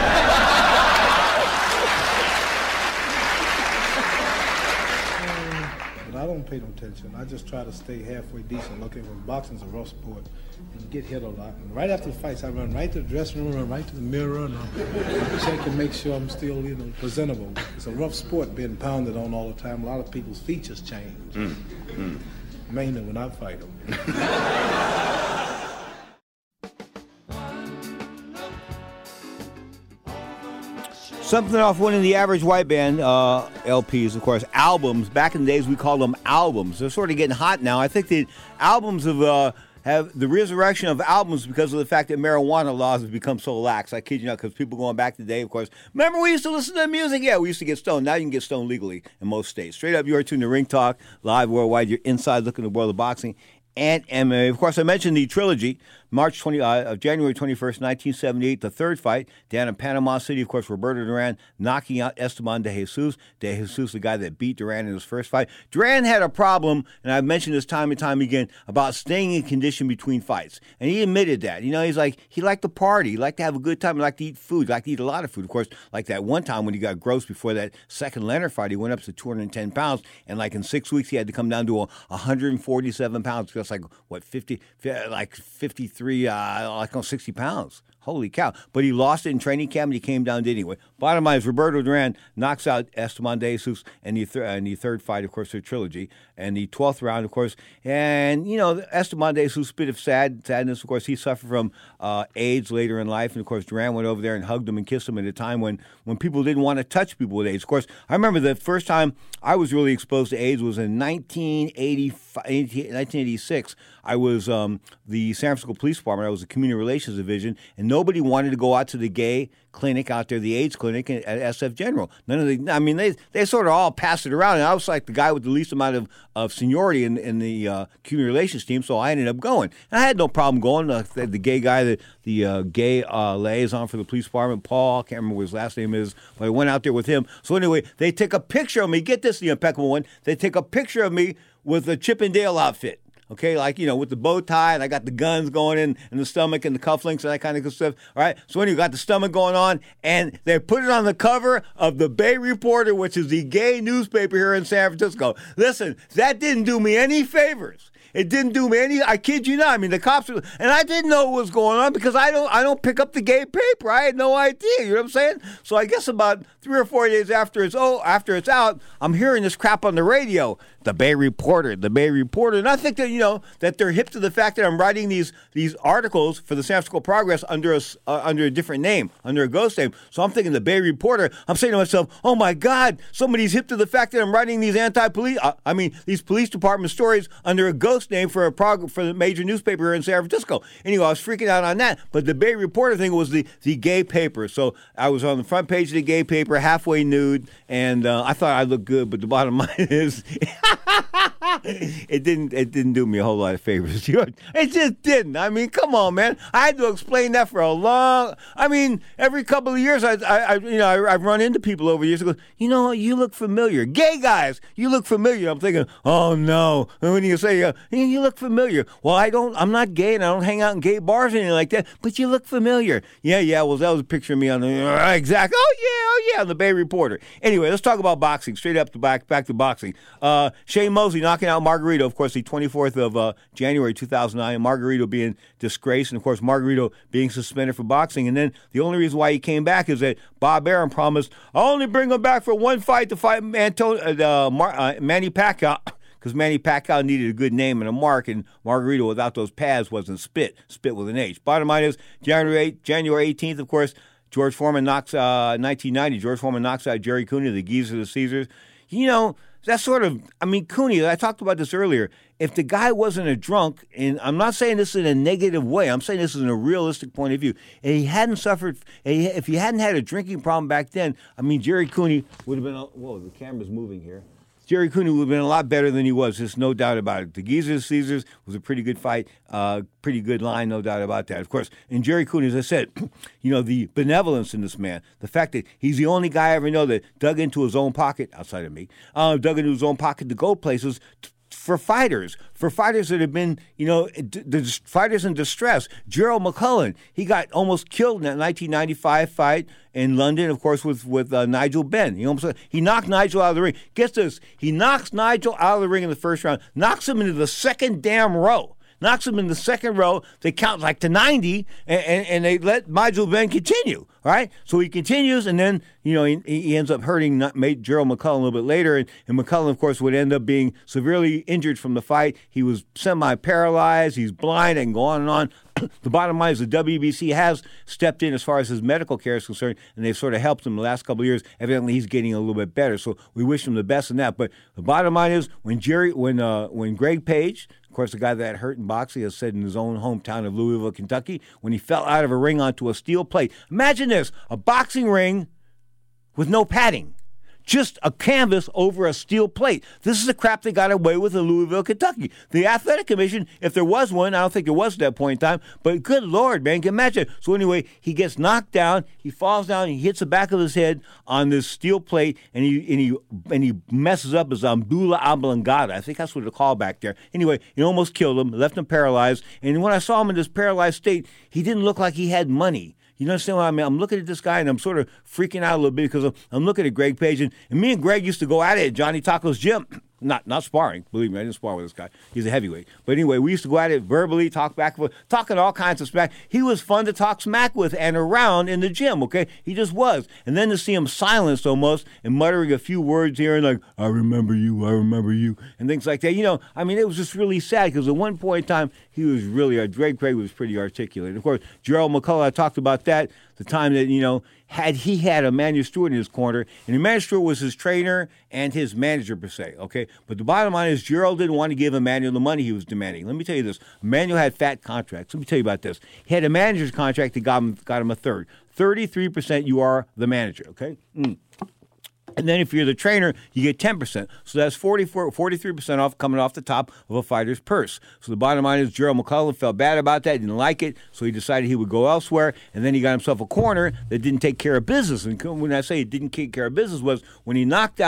But I don't pay no attention. I just try to stay halfway decent looking. When boxing's a rough sport, and you get hit a lot. And right after the fights, I run right to the dressing room, run right to the mirror, and I check and make sure I'm still, presentable. It's a rough sport being pounded on all the time. A lot of people's features change. Mainly when I fight them. Something off one of the average white band LPs, of course, albums. Back in the days, we called them albums. They're sort of getting hot now. I think the albums have the resurrection of albums because of the fact that marijuana laws have become so lax. I kid you not, because people going back to the day, of course, remember we used to listen to music? Yeah, we used to get stoned. Now you can get stoned legally in most states. Straight up, you are tuned to Ring Talk, live worldwide. You're inside looking at the world of boxing and MMA. Of course, I mentioned the trilogy, January 21st, 1978, the third fight down in Panama City. Of course, Roberto Duran knocking out Esteban de Jesus. De Jesus, the guy that beat Duran in his first fight. Duran had a problem, and I've mentioned this time and time again, about staying in condition between fights. And he admitted that. He's like, he liked to party. He liked to have a good time. He liked to eat food. He liked to eat a lot of food. Of course, like that one time when he got gross before that second Leonard fight, he went up to 210 pounds. And like in 6 weeks, he had to come down to 147 pounds. That's like, what, 53, 60 pounds. Holy cow. But he lost it in training camp, and he came down anyway. Bottom line is Roberto Duran knocks out Esteban de Jesus in the third fight, of course, their trilogy, and the 12th round, of course. And, Esteban de Jesus, a bit of sadness, of course. He suffered from AIDS later in life, and, of course, Duran went over there and hugged him and kissed him at a time when people didn't want to touch people with AIDS. Of course, I remember the first time I was really exposed to AIDS was in 1986. I was the San Francisco Police Department. I was the Community Relations Division, and nobody wanted to go out to the gay clinic out there, the AIDS clinic at SF General. They sort of all passed it around, and I was like the guy with the least amount of seniority in the Community Relations team, so I ended up going. And I had no problem going. The gay guy, the gay liaison for the police department, Paul, I can't remember what his last name is, but I went out there with him. So anyway, they take a picture of me. Get this, the impeccable one. They take a picture of me with a Chip and Dale outfit. Okay, with the bow tie, and I got the guns going in the stomach and the cufflinks and that kind of good stuff. All right, so when you got the stomach going on, and they put it on the cover of the Bay Reporter, which is the gay newspaper here in San Francisco. Listen, that didn't do me any favors. It didn't do me any. I kid you not. I mean, the cops, and I didn't know what was going on because I don't pick up the gay paper. I had no idea. You know what I'm saying? So I guess about 3 or 4 days after it's out, I'm hearing this crap on the radio. The Bay Reporter, and I think that that they're hip to the fact that I'm writing these articles for the San Francisco Progress under a different name, under a ghost name. So I'm thinking the Bay Reporter. I'm saying to myself, oh my God, somebody's hip to the fact that I'm writing these these police department stories under a ghost name for the major newspaper here in San Francisco. Anyway, I was freaking out on that. But the Bay Reporter thing was the gay paper. So I was on the front page of the gay paper, halfway nude, and I thought I looked good. But the bottom line is. It didn't do me a whole lot of favors. It just didn't. I mean, come on, man. I had to explain that for a long. I mean, every couple of years, I've run into people over the years who go, you look familiar. Gay guys, you look familiar. I'm thinking, oh no. And when you say you look familiar, well, I'm not gay, and I don't hang out in gay bars or anything like that. But you look familiar. Yeah. Well, that was a picture of me on the exactly. Oh yeah, on the Bay Reporter. Anyway, let's talk about boxing. Straight up to back to boxing. Shane Mosley knocking out Margarito, of course, the 24th of January 2009. Margarito being disgraced, and of course, Margarito being suspended for boxing. And then the only reason why he came back is that Bob Arum promised, I'll only bring him back for one fight to fight Manny Pacquiao. Because Manny Pacquiao needed a good name and a mark, and Margarito without those pads wasn't spit with an H. Bottom line is January 18th, of course, George Foreman knocks 1990. George Foreman knocks out Jerry Cooney, the Geezer of the Caesars. That's sort of, Cooney, I talked about this earlier. If the guy wasn't a drunk, and I'm not saying this in a negative way, I'm saying this in a realistic point of view, and he hadn't suffered, if he hadn't had a drinking problem back then, Jerry Cooney would have been, whoa, the camera's moving here. Jerry Cooney would have been a lot better than he was. There's no doubt about it. The Geezer Caesars was a pretty good fight, pretty good line, no doubt about that. Of course, and Jerry Cooney, as I said, the benevolence in this man, the fact that he's the only guy I ever know that dug into his own pocket, outside of me, dug into his own pocket to go places for fighters that have been, the fighters in distress. Gerald McCullough, he got almost killed in that 1995 fight in London, of course, with Nigel Benn. He knocked Nigel out of the ring. Guess this, he knocks Nigel out of the ring in the first round, knocks him into the second damn row. Knocks him in the second row. They count like to 90, and they let Nigel Benn continue. All right, so he continues, and then he ends up hurting Gerald McCullough a little bit later, and McCullough, of course, would end up being severely injured from the fight. He was semi-paralyzed. He's blind, and go on and on. The bottom line is the WBC has stepped in as far as his medical care is concerned, and they've sort of helped him the last couple of years. Evidently, he's getting a little bit better, so we wish him the best in that. But the bottom line is when Greg Page, of course, the guy that hurt in boxing, has said in his own hometown of Louisville, Kentucky, when he fell out of a ring onto a steel plate. Imagine this, a boxing ring with no padding. Just a canvas over a steel plate. This is the crap they got away with in Louisville, Kentucky. The Athletic Commission, if there was one, I don't think there was at that point in time, but good Lord, man, can you imagine? So anyway, he gets knocked down, he falls down, he hits the back of his head on this steel plate, and he messes up his ambula oblongata. I think that's what they call back there. Anyway, it almost killed him, left him paralyzed, and when I saw him in this paralyzed state, he didn't look like he had money. You understand what I mean? I'm looking at this guy, and I'm sort of freaking out a little bit because I'm looking at Greg Page. And me and Greg used to go at it at Johnny Taco's gym. Not sparring. Believe me, I didn't spar with this guy. He's a heavyweight. But anyway, we used to go at it verbally, talk back and forth, talking all kinds of smack. He was fun to talk smack with and around in the gym, okay? He just was. And then to see him silenced almost and muttering a few words here and like, I remember you, and things like that. You know, I mean, it was just really sad because at one point in time, he was really, Greg Craig was pretty articulate. Of course, Gerald McCullough, I talked about that, the time that, you know, he had Emmanuel Stewart in his corner, and Emmanuel Stewart was his trainer and his manager per se, okay? But the bottom line is Gerald didn't want to give Emmanuel the money he was demanding. Let me tell you this. Emmanuel had fat contracts. Let me tell you about this. He had a manager's contract that got him a third. 33% you are the manager, okay? And then if you're the trainer, you get 10%. So that's 43% off coming off the top of a fighter's purse. So the bottom line is Gerald McCullough felt bad about that, didn't like it, so he decided he would go elsewhere. And then he got himself a corner that didn't take care of business. And when I say he didn't take care of business was when he knocked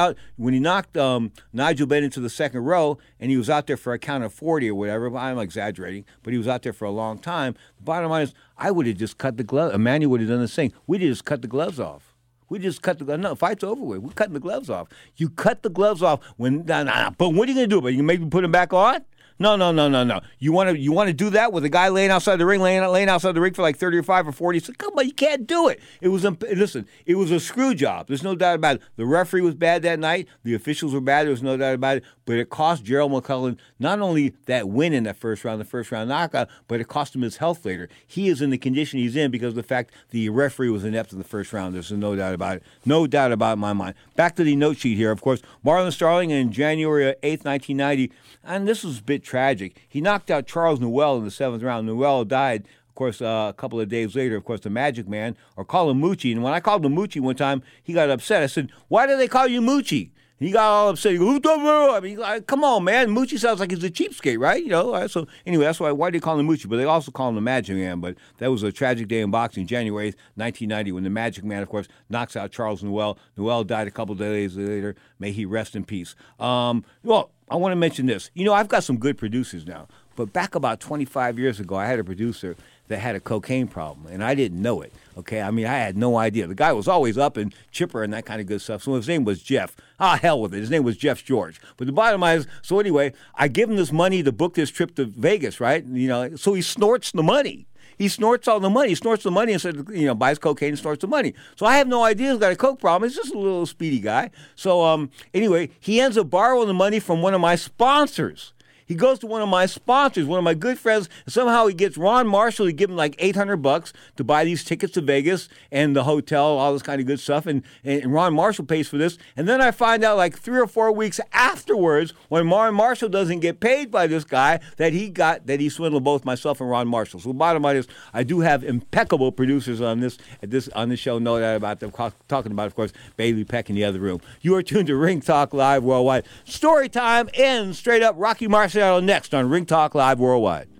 Nigel Benn into the second row, and he was out there for a count of 40 or whatever. I'm exaggerating, but he was out there for a long time. The bottom line is I would have just cut the glove. Emmanuel would have done the same. We just cut the gloves off. We just cut the gloves. No, fight's over with. We're cutting the gloves off. You cut the gloves off when. But what are you going to do? But you can maybe put them back on? No. You want to do that with a guy laying outside the ring, laying outside the ring for like 35 or 40? So come on, you can't do it. It was it was a screw job. There's no doubt about it. The referee was bad that night. The officials were bad. There's no doubt about it. But it cost Gerald McCullough not only that win in that first round, the first round knockout, but it cost him his health later. He is in the condition he's in because of the fact the referee was inept in the first round. There's no doubt about it. No doubt about it in my mind. Back to the note sheet here. Of course, Marlon Starling in January 8th, 1990, and this was a bit tragic. He knocked out Charles Newell in the 7th round. Newell died, of course, a couple of days later. Of course, the Magic Man, or call him Moochie. And when I called him Moochie one time, he got upset. I said, why do they call you Moochie? And he got all upset. He goes, I mean, come on, man. Moochie sounds like he's a cheapskate, right? You know. So anyway, that's why they call him Moochie. But they also call him the Magic Man. But that was a tragic day in boxing, January 8th, 1990, when the Magic Man, of course, knocks out Charles Newell. Newell died a couple of days later. May he rest in peace. Well, I want to mention this. You know, I've got some good producers now. But back about 25 years ago, I had a producer that had a cocaine problem, and I didn't know it, okay? I mean, I had no idea. The guy was always up and chipper and that kind of good stuff. So his name was Jeff. Hell with it. His name was Jeff George. But the bottom line is, so anyway, I give him this money to book this trip to Vegas, right? You know, so he snorts the money. He snorts all the money. He snorts the money instead of, buys cocaine and snorts the money. So I have no idea he's got a coke problem. He's just a little speedy guy. So anyway, he ends up borrowing the money from one of my sponsors. He goes to one of my sponsors, one of my good friends, and somehow he gets Ron Marshall to give him like $800 to buy these tickets to Vegas and the hotel, all this kind of good stuff, and Ron Marshall pays for this. And then I find out like 3 or 4 weeks afterwards, when Ron Marshall doesn't get paid by this guy, that he swindled both myself and Ron Marshall. So the bottom line is, I do have impeccable producers on this show, no doubt about them, talking about, of course, Bailey Peck in the other room. You are tuned to Ring Talk Live Worldwide. Story time ends straight up. Rocky Marciano next on Ring Talk Live Worldwide.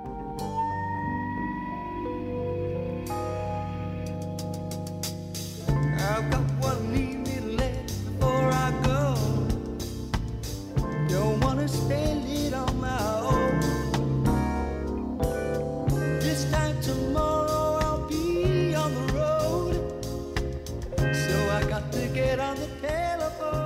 I've got one minute left before I go. Don't wanna spend it on my own. This time tomorrow I'll be on the road, so I got to get on the telephone.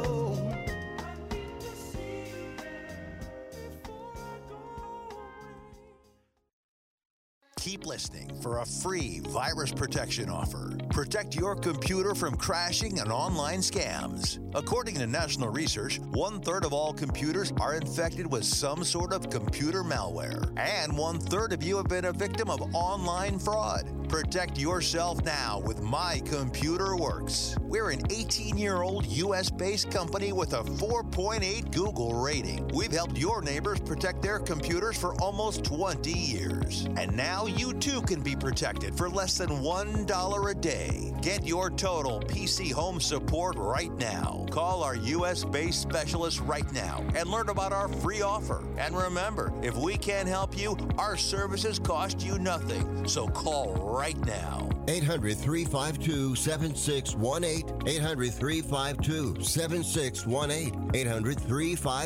Keep listening for a free virus protection offer. Protect your computer from crashing and online scams. According to national research, 1/3 of all computers are infected with some sort of computer malware. And 1/3 of you have been a victim of online fraud. Protect yourself now with My Computer Works. We're an 18-year-old U.S.-based company with a 4.8 Google rating. We've helped your neighbors protect their computers for almost 20 years. And now you too can be protected for less than $1 a day. Get your total PC home support right now. Call our U.S.-based specialists right now and learn about our free offer. And remember, if we can't help you, our services cost you nothing. So call right now. 800-352-7618. 800-352-7618.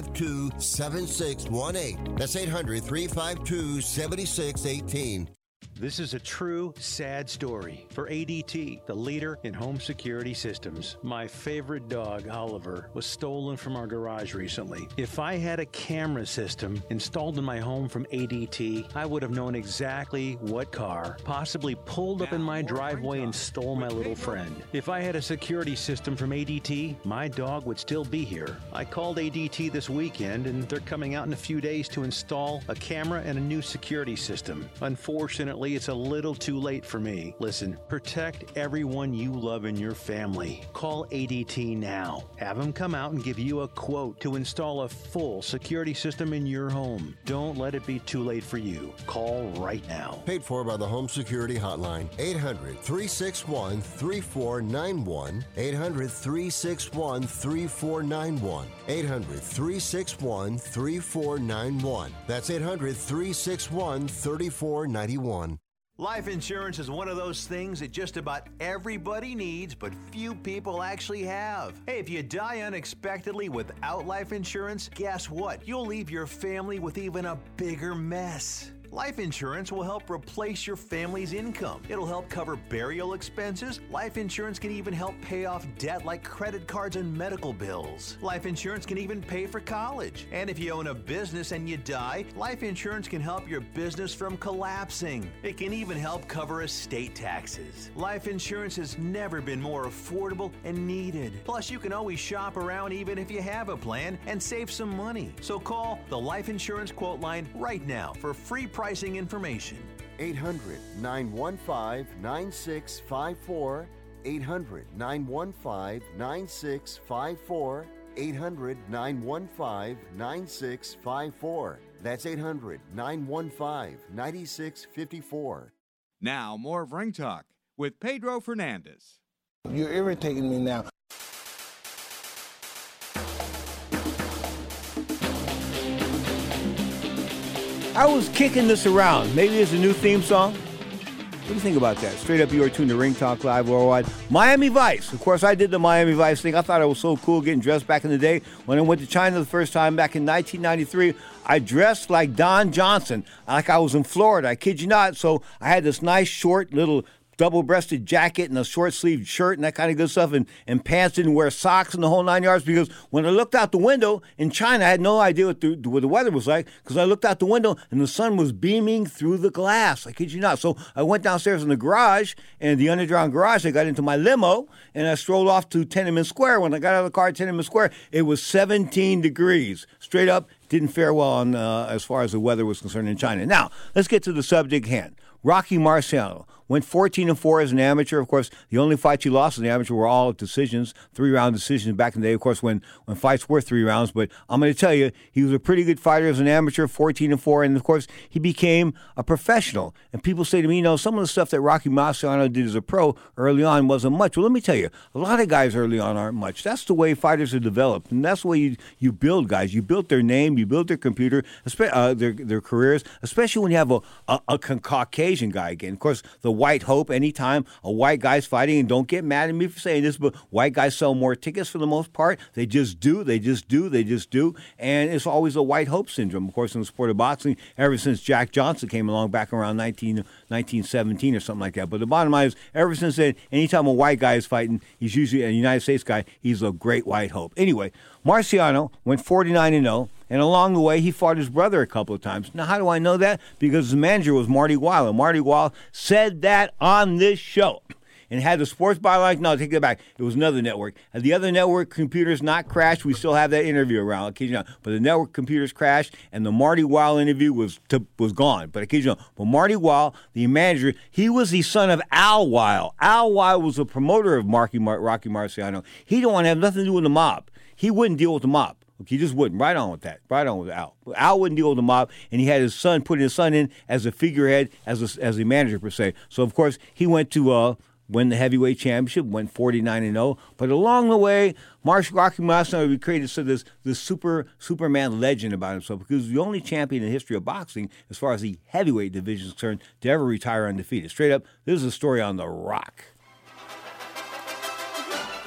800-352-7618. That's 800-352-7618. This is a true sad story for ADT, the leader in home security systems. My favorite dog, Oliver, was stolen from our garage recently. If I had a camera system installed in my home from ADT, I would have known exactly what car possibly pulled up in my driveway and stole my little friend. If I had a security system from ADT, my dog would still be here. I called ADT this weekend, and they're coming out in a few days to install a camera and a new security system. Unfortunately, it's a little too late for me. Listen, protect everyone you love in your family. Call ADT now. Have them come out and give you a quote to install a full security system in your home. Don't let it be too late for you. Call right now. Paid for by the Home Security Hotline. 800-361-3491. 800-361-3491. 800-361-3491. That's 800-361-3491. Life insurance is one of those things that just about everybody needs, but few people actually have. Hey, if you die unexpectedly without life insurance, guess what? You'll leave your family with even a bigger mess. Life insurance will help replace your family's income. It'll help cover burial expenses. Life insurance can even help pay off debt like credit cards and medical bills. Life insurance can even pay for college. And if you own a business and you die, life insurance can help your business from collapsing. It can even help cover estate taxes. Life insurance has never been more affordable and needed. Plus, you can always shop around even if you have a plan and save some money. So call the Life Insurance Quote Line right now for free pricing information. 800-915-9654. 800-915-9654. 800-915-9654. That's 800-915-9654. Now, more of Ring Talk with Pedro Fernandez. You're irritating me now. I was kicking this around. Maybe it's a new theme song. What do you think about that? Straight up, you are tuned to Ring Talk Live Worldwide. Miami Vice. Of course, I did the Miami Vice thing. I thought it was so cool getting dressed back in the day. When I went to China the first time back in 1993, I dressed like Don Johnson, like I was in Florida. I kid you not. So I had this nice, short, little double-breasted jacket and a short-sleeved shirt and that kind of good stuff, and pants, didn't wear socks and the whole 9 yards, because when I looked out the window in China, I had no idea what the weather was like, because I looked out the window and the sun was beaming through the glass. I kid you not. So I went downstairs in the garage, and the underground garage, I got into my limo, and I strolled off to Tiananmen Square. When I got out of the car at Tiananmen Square, it was 17 degrees. Straight up, didn't fare well on as far as the weather was concerned in China. Now, let's get to the subject at hand. Rocky Marciano went 14-4 as an amateur. Of course, the only fights he lost as an amateur were all decisions, 3-round decisions back in the day, of course, when fights were 3 rounds. But I'm going to tell you, he was a pretty good fighter as an amateur, 14-4, and of course, he became a professional. And people say to me, some of the stuff that Rocky Marciano did as a pro early on wasn't much. Well, let me tell you, a lot of guys early on aren't much. That's the way fighters are developed, and that's the way you build guys. You build their name, you build their computer, their careers, especially when you have a Caucasian guy again. Of course, the white hope, anytime a white guy's fighting, and don't get mad at me for saying this, but white guys sell more tickets for the most part. They just do. And it's always a white hope syndrome, of course, in the sport of boxing, ever since Jack Johnson came along back around 1917 or something like that. But the bottom line is, ever since then, anytime a white guy is fighting, he's usually a United States guy, he's a great white hope. Anyway, Marciano went 49-0. And along the way, he fought his brother a couple of times. Now, how do I know that? Because his manager was Marty Weil. And Marty Weil said that on this show. And had the Sports Byline, no, take that back. It was another network. Had the other network computers not crashed, we still have that interview around. I kid you not. But the network computers crashed, and the Marty Weil interview was gone. But I kid you not. But Marty Weil, the manager, he was the son of Al Weil. Al Weil was the promoter of Rocky Marciano. He didn't want to have nothing to do with the mob. He wouldn't deal with the mob. He just wouldn't. Right on with that. Right on with Al. Al wouldn't deal with the mob, and he had his son, put his son in as a figurehead, as a manager per se. So, of course, he went to win the heavyweight championship, went 49-0. But along the way, Rocky Marciano created this Superman legend about himself, because he was the only champion in the history of boxing, as far as the heavyweight division is concerned, to ever retire undefeated. Straight up, this is a story on The Rock.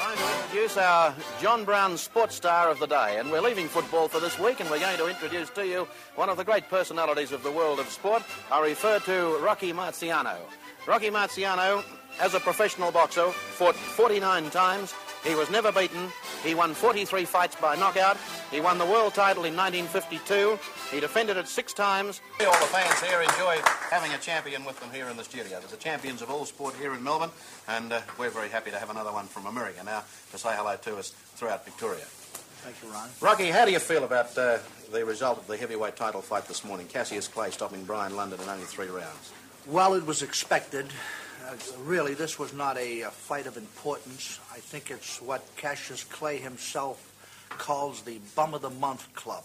introduce our John Brown sports star of the day. And we're leaving football for this week, and we're going to introduce to you one of the great personalities of the world of sport. I refer to Rocky Marciano. Rocky Marciano, as a professional boxer, fought 49 times. He was never beaten. He won 43 fights by knockout. He won the world title in 1952. He defended it 6 times. All the fans here enjoy having a champion with them here in the studio. There's the champions of all sport here in Melbourne, and we're very happy to have another one from America now to say hello to us throughout Victoria. Thank you, Ron. Rocky, how do you feel about the result of the heavyweight title fight this morning? Cassius Clay stopping Brian London in only 3 rounds. Well, it was expected. Really, this was not a fight of importance. I think it's what Cassius Clay himself calls the Bum of the Month Club.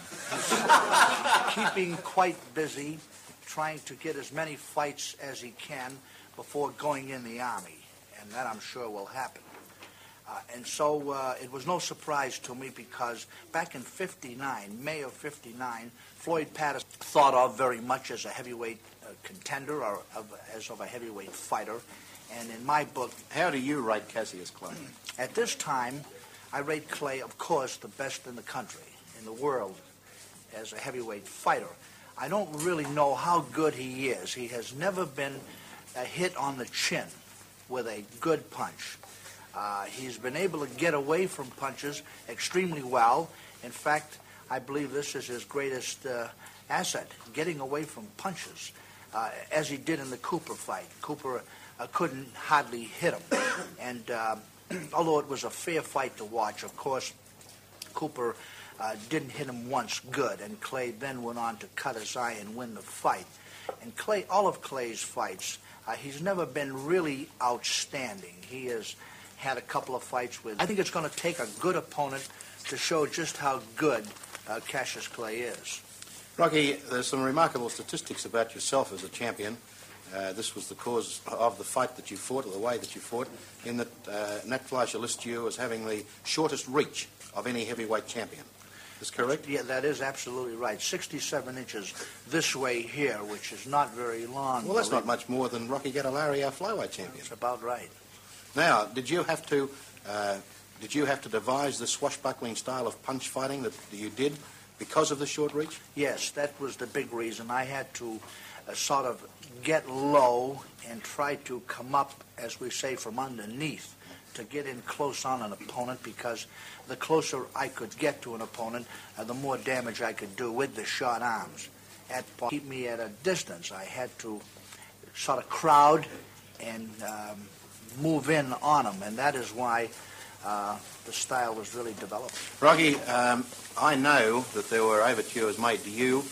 He's keeping quite busy, trying to get as many fights as he can before going in the Army, and that I'm sure will happen. And so it was no surprise to me because back in '59, May of '59, Floyd Patterson thought of very much as a heavyweight contender or as a heavyweight fighter. And in my book... How do you rate Cassius Clay? At this time, I rate Clay, of course, the best in the country, in the world, as a heavyweight fighter. I don't really know how good he is. He has never been hit on the chin with a good punch. He's been able to get away from punches extremely well. In fact, I believe this is his greatest asset, getting away from punches, as he did in the Cooper fight. Cooper couldn't hardly hit him. And although it was a fair fight to watch, of course, Cooper didn't hit him once good, and Clay then went on to cut his eye and win the fight. And Clay, all of Clay's fights, he's never been really outstanding. He has had a couple of fights with... I think it's going to take a good opponent to show just how good Cassius Clay is. Rocky, there's some remarkable statistics about yourself as a champion. This was the cause of the fight that you fought, or the way that you fought, in that Nat Fleischer lists you as having the shortest reach of any heavyweight champion. Is correct? Yeah, that is absolutely right. 67 inches this way here, which is not very long. Well, that's not much more than Rocky Gattalari, our flyweight champion. That's about right. Now, did you have to devise the swashbuckling style of punch fighting that you did because of the short reach? Yes, that was the big reason. I had to sort of get low and try to come up, as we say, from underneath to get in close on an opponent, because the closer I could get to an opponent, the more damage I could do with the short arms. Keep me at a distance. I had to sort of crowd and move in on them, and that is why the style was really developed. Rocky, I know that there were overtures made to you,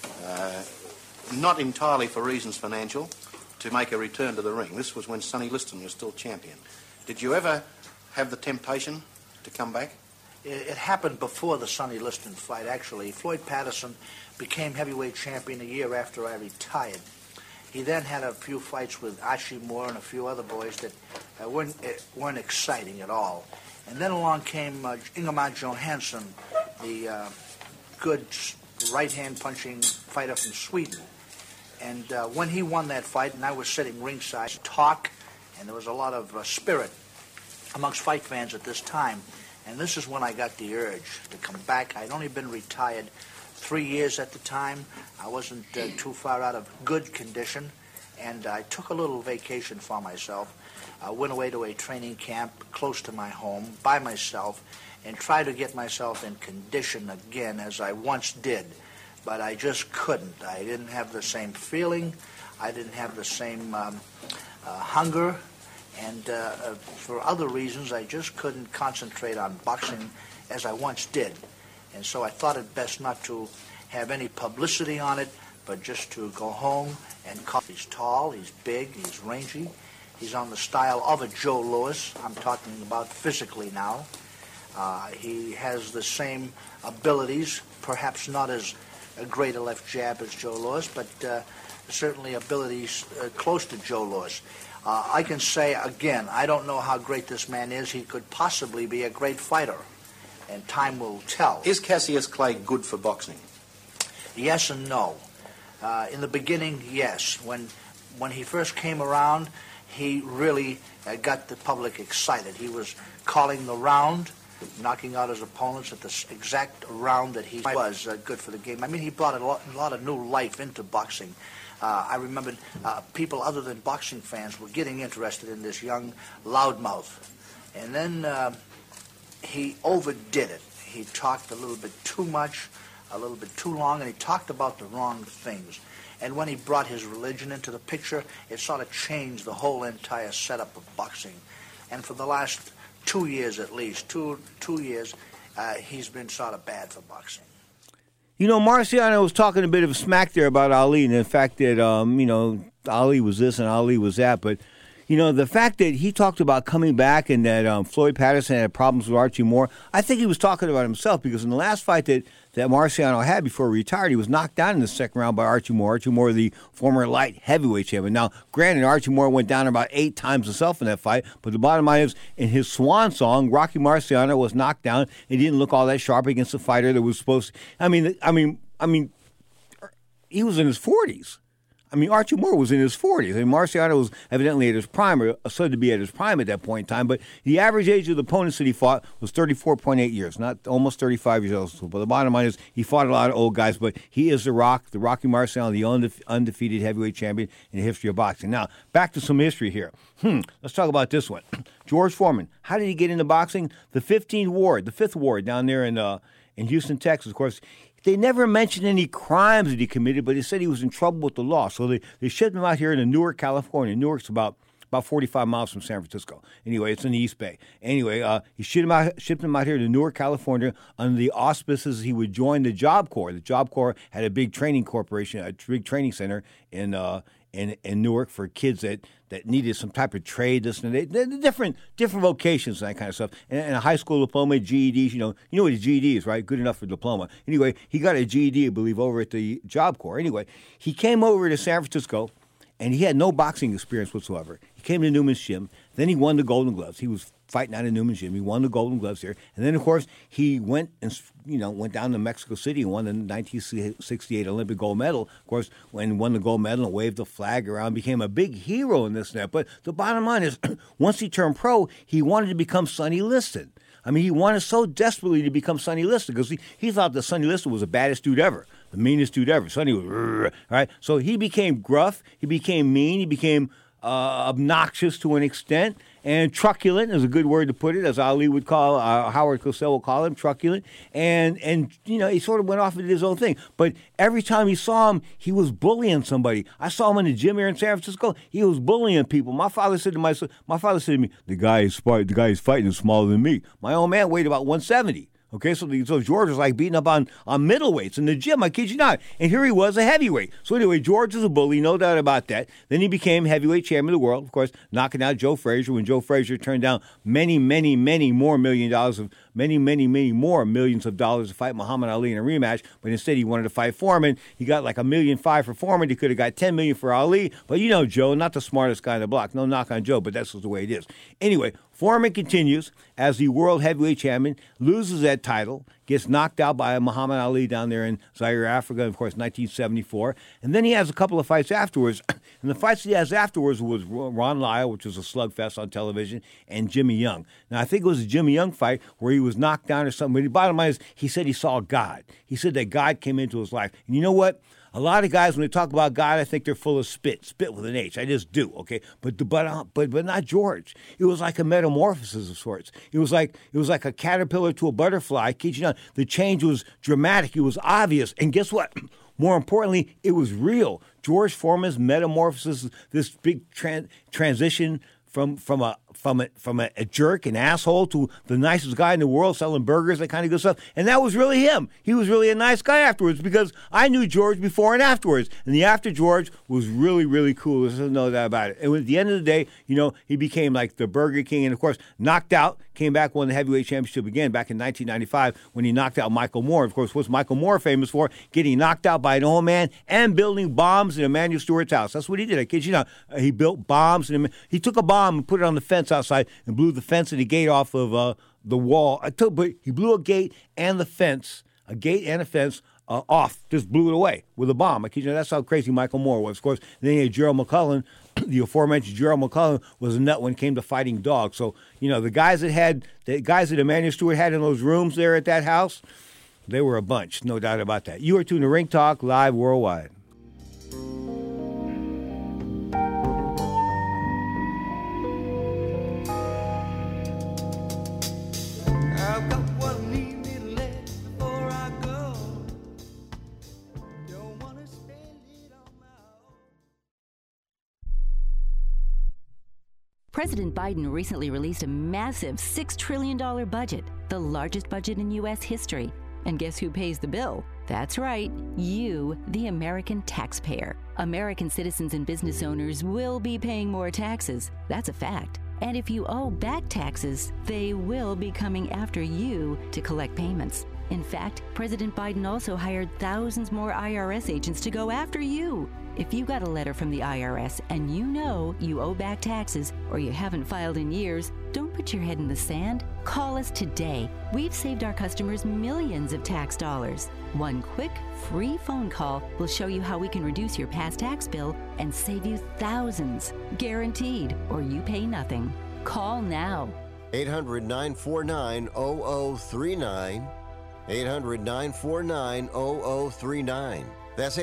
not entirely for reasons financial, to make a return to the ring. This was when Sonny Liston was still champion. Did you ever have the temptation to come back? It happened before the Sonny Liston fight, actually. Floyd Patterson became heavyweight champion a year after I retired. He then had a few fights with Archie Moore and a few other boys that weren't exciting at all. And then along came Ingemar Johansson, the good right-hand punching fighter from Sweden. And when he won that fight, and I was sitting ringside, talk, and there was a lot of spirit amongst fight fans at this time. And this is when I got the urge to come back. I'd only been retired 3 years at the time. I wasn't too far out of good condition, and I took a little vacation for myself. I went away to a training camp close to my home by myself and tried to get myself in condition again as I once did. But I just couldn't. I didn't have the same feeling. I didn't have the same hunger. And for other reasons, I just couldn't concentrate on boxing as I once did. And so I thought it best not to have any publicity on it, but just to go home and call. He's tall, he's big, he's rangy. He's on the style of a Joe Louis. I'm talking about physically now. He has the same abilities, perhaps not as great a left jab as Joe Louis, but certainly abilities close to Joe Louis. I can say, again, I don't know how great this man is. He could possibly be a great fighter, and time will tell. Is Cassius Clay good for boxing? Yes and no. In the beginning, yes. When he first came around, he really got the public excited. He was calling the round, knocking out his opponents at the exact round that he was good for the game. I mean, he brought a lot of new life into boxing. I remember people other than boxing fans were getting interested in this young loudmouth. And then he overdid it. He talked a little bit too much, a little bit too long, and he talked about the wrong things. And when he brought his religion into the picture, it sort of changed the whole entire setup of boxing. And for the last 2 years at least, two years, he's been sort of bad for boxing. You know, Marciano was talking a bit of smack there about Ali and the fact that, Ali was this and Ali was that. But, the fact that he talked about coming back and that Floyd Patterson had problems with Archie Moore, I think he was talking about himself because in the last fight that Marciano had before he retired, he was knocked down in the second round by Archie Moore. Archie Moore, the former light heavyweight champion. Now, granted, Archie Moore went down about 8 times himself in that fight, but the bottom line is, in his swan song, Rocky Marciano was knocked down and didn't look all that sharp against a fighter that was supposed to. I mean, he was in his 40s. Archie Moore was in his 40s. Marciano was evidently at his prime, or said to be at his prime at that point in time. But the average age of the opponents that he fought was 34.8 years, not almost 35 years old. But the bottom line is he fought a lot of old guys. But he is the Rocky Marciano, the undefeated heavyweight champion in the history of boxing. Now, back to some history here. Let's talk about this one. George Foreman. How did he get into boxing? The 5th Ward down there in Houston, Texas. Of course, they never mentioned any crimes that he committed, but they said he was in trouble with the law. So they shipped him out here to Newark, California. Newark's about 45 miles from San Francisco. Anyway, it's in the East Bay. Anyway, he shipped him out here to Newark, California under the auspices he would join the Job Corps. The Job Corps had a big training big training center in Newark for kids that needed some type of trade, this and that, different vocations and that kind of stuff. And a high school diploma, GEDs, you know what a GED is, right? Good enough for diploma. Anyway, he got a GED, I believe, over at the Job Corps. Anyway, he came over to San Francisco, and he had no boxing experience whatsoever. He came to Newman's Gym. Then he won the Golden Gloves. He was fighting out of Newman's Gym. He won the Golden Gloves here. And then, of course, he went down to Mexico City and won the 1968 Olympic gold medal. Of course, when he won the gold medal and waved the flag around, became a big hero in this and that. But the bottom line is, once he turned pro, he wanted to become Sonny Liston. He wanted so desperately to become Sonny Liston because he thought that Sonny Liston was the baddest dude ever, the meanest dude ever. Sonny was, right? So he became gruff, he became mean, he became obnoxious to an extent, and truculent is a good word to put it, as Ali would call, Howard Cosell would call him, truculent. And he sort of went off and did his own thing. But every time you saw him, he was bullying somebody. I saw him in the gym here in San Francisco. He was bullying people. My father said to me, the guy he's fighting is smaller than me. My old man weighed about 170. Okay, so George was like beating up on middleweights in the gym, I kid you not. And here he was, a heavyweight. So anyway, George was a bully, no doubt about that. Then he became heavyweight champion of the world, of course, knocking out Joe Frazier when Joe Frazier turned down many more millions of dollars to fight Muhammad Ali in a rematch, but instead he wanted to fight Foreman. He got like $1.5 million for Foreman. He could have got $10 million for Ali, but Joe, not the smartest guy in the block. No knock on Joe, but that's just the way it is. Anyway, Foreman continues as the world heavyweight champion, loses that title, gets knocked out by Muhammad Ali down there in Zaire, Africa, of course, 1974. And then he has a couple of fights afterwards. And the fights he has afterwards was Ron Lyle, which was a slugfest on television, and Jimmy Young. Now, I think it was a Jimmy Young fight where he was knocked down or something. But the bottom line is he said he saw God. He said that God came into his life. And you know what? A lot of guys, when they talk about God, I think they're full of spit with an H. I just do, okay? But not George. It was like a metamorphosis of sorts. It was like a caterpillar to a butterfly. Kid you not, the change was dramatic. It was obvious. And guess what? More importantly, it was real. George Foreman's metamorphosis, this big transition from a jerk, an asshole, to the nicest guy in the world selling burgers, that kind of good stuff. And that was really him. He was really a nice guy afterwards because I knew George before and afterwards. And the after George was really, really cool. There's no doubt about it. And at the end of the day, he became like the Burger King and, of course, knocked out, came back, won the heavyweight championship again back in 1995 when he knocked out Michael Moore. Of course, what's Michael Moore famous for? Getting knocked out by an old man and building bombs in Emanuel Stewart's house. That's what he did. I kid you not. He built bombs. He took a bomb and put it on the fence outside and blew the fence and the gate off of the wall. But he blew a gate and a fence off, just blew it away with a bomb. I kid you not. That's how crazy Michael Moore was. Of course, then he had Gerald McClellan the aforementioned Gerald McClellan was a nut when it came to fighting dogs. So, the guys that Emmanuel Stewart had in those rooms there at that house, they were a bunch, no doubt about that. You are tuned to Ring Talk Live Worldwide. I've got what I need me to let before I go. Don't wanna spend it on my own. President Biden recently released a massive $6 trillion budget, the largest budget in U.S. history. And guess who pays the bill? That's right, you, the American taxpayer. American citizens and business owners will be paying more taxes. That's a fact. And if you owe back taxes, they will be coming after you to collect payments. In fact, President Biden also hired thousands more IRS agents to go after you. If you got a letter from the IRS and you know you owe back taxes or you haven't filed in years, don't put your head in the sand. Call us today. We've saved our customers millions of tax dollars. One quick, free phone call will show you how we can reduce your past tax bill and save you thousands. Guaranteed, or you pay nothing. Call now. 800-949-0039. 800-949-0039. That's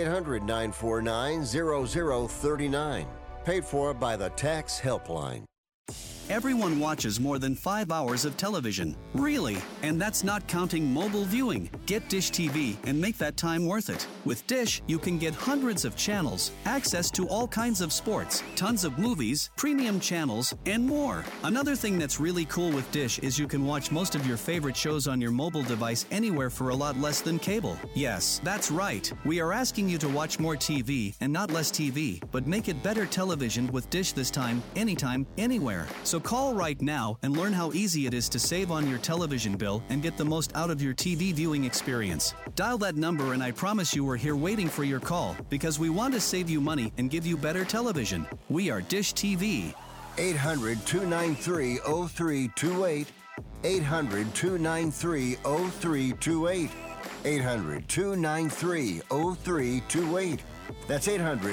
800-949-0039. Paid for by the Tax Helpline. Everyone watches more than 5 hours of television. Really? And that's not counting mobile viewing. Get Dish TV and make that time worth it. With Dish, you can get hundreds of channels, access to all kinds of sports, tons of movies, premium channels, and more. Another thing that's really cool with Dish is you can watch most of your favorite shows on your mobile device anywhere for a lot less than cable. Yes, that's right. We are asking you to watch more TV and not less TV, but make it better television with Dish this time, anytime, anywhere. So call right now and learn how easy it is to save on your television bill and get the most out of your TV viewing experience. Dial that number and I promise you we're here waiting for your call because we want to save you money and give you better television. We are Dish TV. 800-293-0328. 800-293-0328. 800-293-0328. That's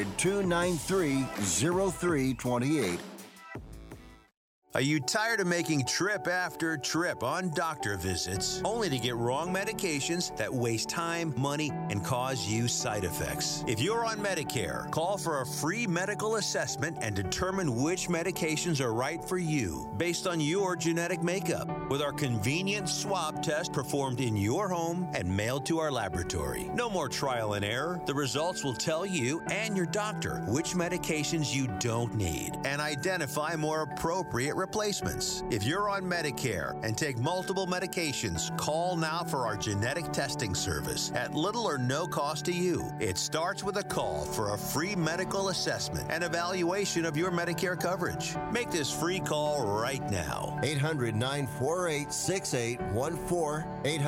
800-293-0328. Are you tired of making trip after trip on doctor visits only to get wrong medications that waste time, money, and cause you side effects? If you're on Medicare, call for a free medical assessment and determine which medications are right for you based on your genetic makeup with our convenient swab test performed in your home and mailed to our laboratory. No more trial and error. The results will tell you and your doctor which medications you don't need and identify more appropriate replacements. If you're on Medicare and take multiple medications, call now for our genetic testing service at little or no cost to you. It starts with a call for a free medical assessment and evaluation of your Medicare coverage. Make this free call right now. 800-948-6814.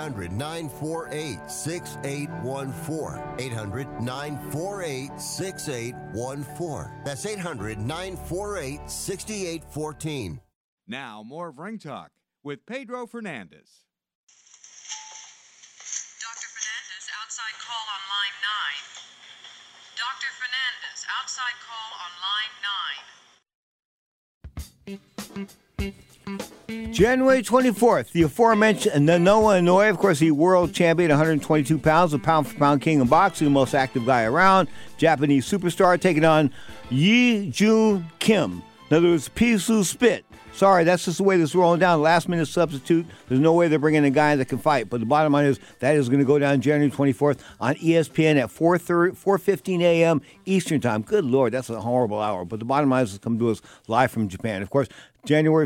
800-948-6814. 800-948-6814. That's 800-948-6814. Now, more of Ring Talk with Pedro Fernandez. Dr. Fernandez, outside call on line 9. Dr. Fernandez, outside call on line 9. January 24th, the aforementioned Noah Inoue, of course, the world champion, 122 pounds, a pound-for-pound king of boxing, the most active guy around, Japanese superstar, taking on Yi Jun Kim. In other words, Pisu Spit. Sorry, that's just the way this is rolling down. Last-minute substitute. There's no way they're bringing a guy that can fight. But the bottom line is that is going to go down January 24th on ESPN at 4:15 a.m. Eastern Time. Good Lord, that's a horrible hour. But the bottom line is to come to us live from Japan. Of course, February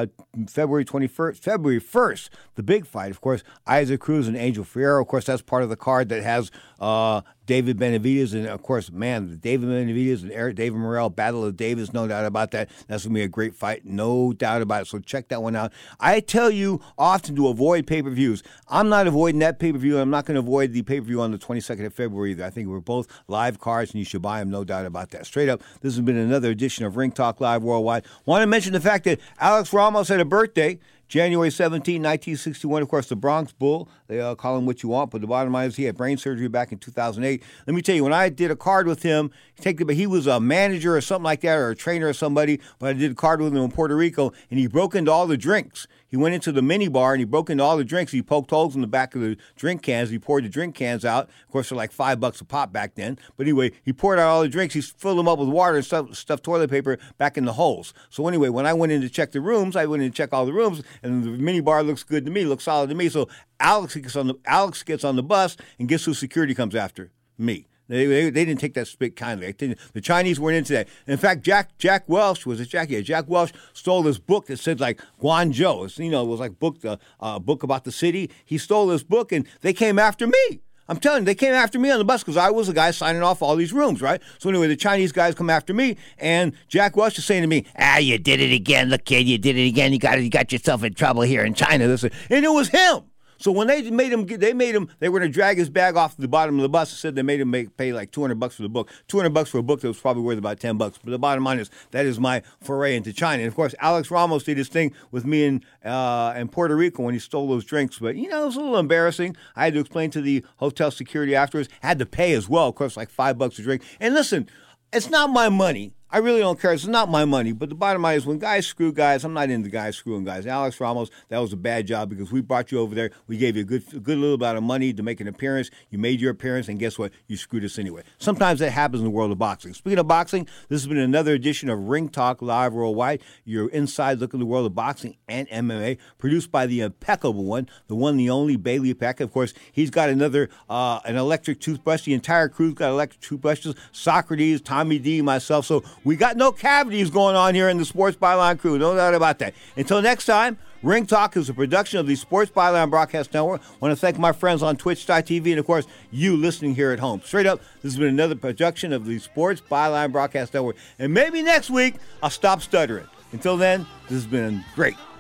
1st, the big fight, of course, Isaac Cruz and Angel Ferreira. Of course, that's part of the card that has David Benavidez. And, of course, man, David Benavidez and David Morrell, Battle of Davis, no doubt about that. That's going to be a great fight, no doubt about it. So check that one out. I tell you often to avoid pay-per-views. I'm not avoiding that pay-per-view. I'm not going to avoid the pay-per-view on the 22nd of February either. I think we're both live cards, and you should buy them, no doubt about that. Straight up, this has been another edition of Ring Talk Live Worldwide. Want to mention the fact that Alex Ramos had a birthday. January 17, 1961, of course, the Bronx Bull. They call him what you want, but the bottom line is he had brain surgery back in 2008. Let me tell you, when I did a card with him, he was a manager or something like that, or a trainer or somebody, but I did a card with him in Puerto Rico, and he broke into all the drinks. He went into the mini bar and he broke into all the drinks. He poked holes in the back of the drink cans. He poured the drink cans out. Of course, they're like $5 a pop back then. But anyway, he poured out all the drinks. He filled them up with water and stuffed toilet paper back in the holes. So anyway, when I went in to check the rooms, I went in to check all the rooms, and the mini bar looks good to me, looks solid to me. So Alex gets on the bus, and guess who security comes after? Me. They didn't take that spit kindly. The Chinese weren't into that. In fact, Jack Welch, was it Jack? Yeah, Jack Welch stole this book that said like Guangzhou. It was like a book about the city. He stole this book, and they came after me. I'm telling you, they came after me on the bus because I was the guy signing off all these rooms, right? So anyway, the Chinese guys come after me, and Jack Welch is saying to me, you did it again. Look, kid, you did it again. You got yourself in trouble here in China. And it was him. So when they were going to drag his bag off the bottom of the bus and said they made him pay like $200 for the book. $200 for a book that was probably worth about $10. But the bottom line is that is my foray into China. And of course, Alex Ramos did his thing with me in Puerto Rico when he stole those drinks. But it was a little embarrassing. I had to explain to the hotel security afterwards. I had to pay as well, of course, like $5 a drink. And listen, it's not my money. I really don't care. It's not my money. But the bottom line is when guys screw guys, I'm not into guys screwing guys. Alex Ramos, that was a bad job because we brought you over there. We gave you a good little amount of money to make an appearance. You made your appearance, and guess what? You screwed us anyway. Sometimes that happens in the world of boxing. Speaking of boxing, this has been another edition of Ring Talk Live Worldwide, your inside look at the world of boxing and MMA, produced by the impeccable one, the only Bailey Peck. Of course, he's got another an electric toothbrush. The entire crew's got electric toothbrushes. Socrates, Tommy D, myself. So we got no cavities going on here in the Sports Byline crew. No doubt about that. Until next time, Ring Talk is a production of the Sports Byline Broadcast Network. I want to thank my friends on Twitch.tv and, of course, you listening here at home. Straight up, this has been another production of the Sports Byline Broadcast Network. And maybe next week, I'll stop stuttering. Until then, this has been great.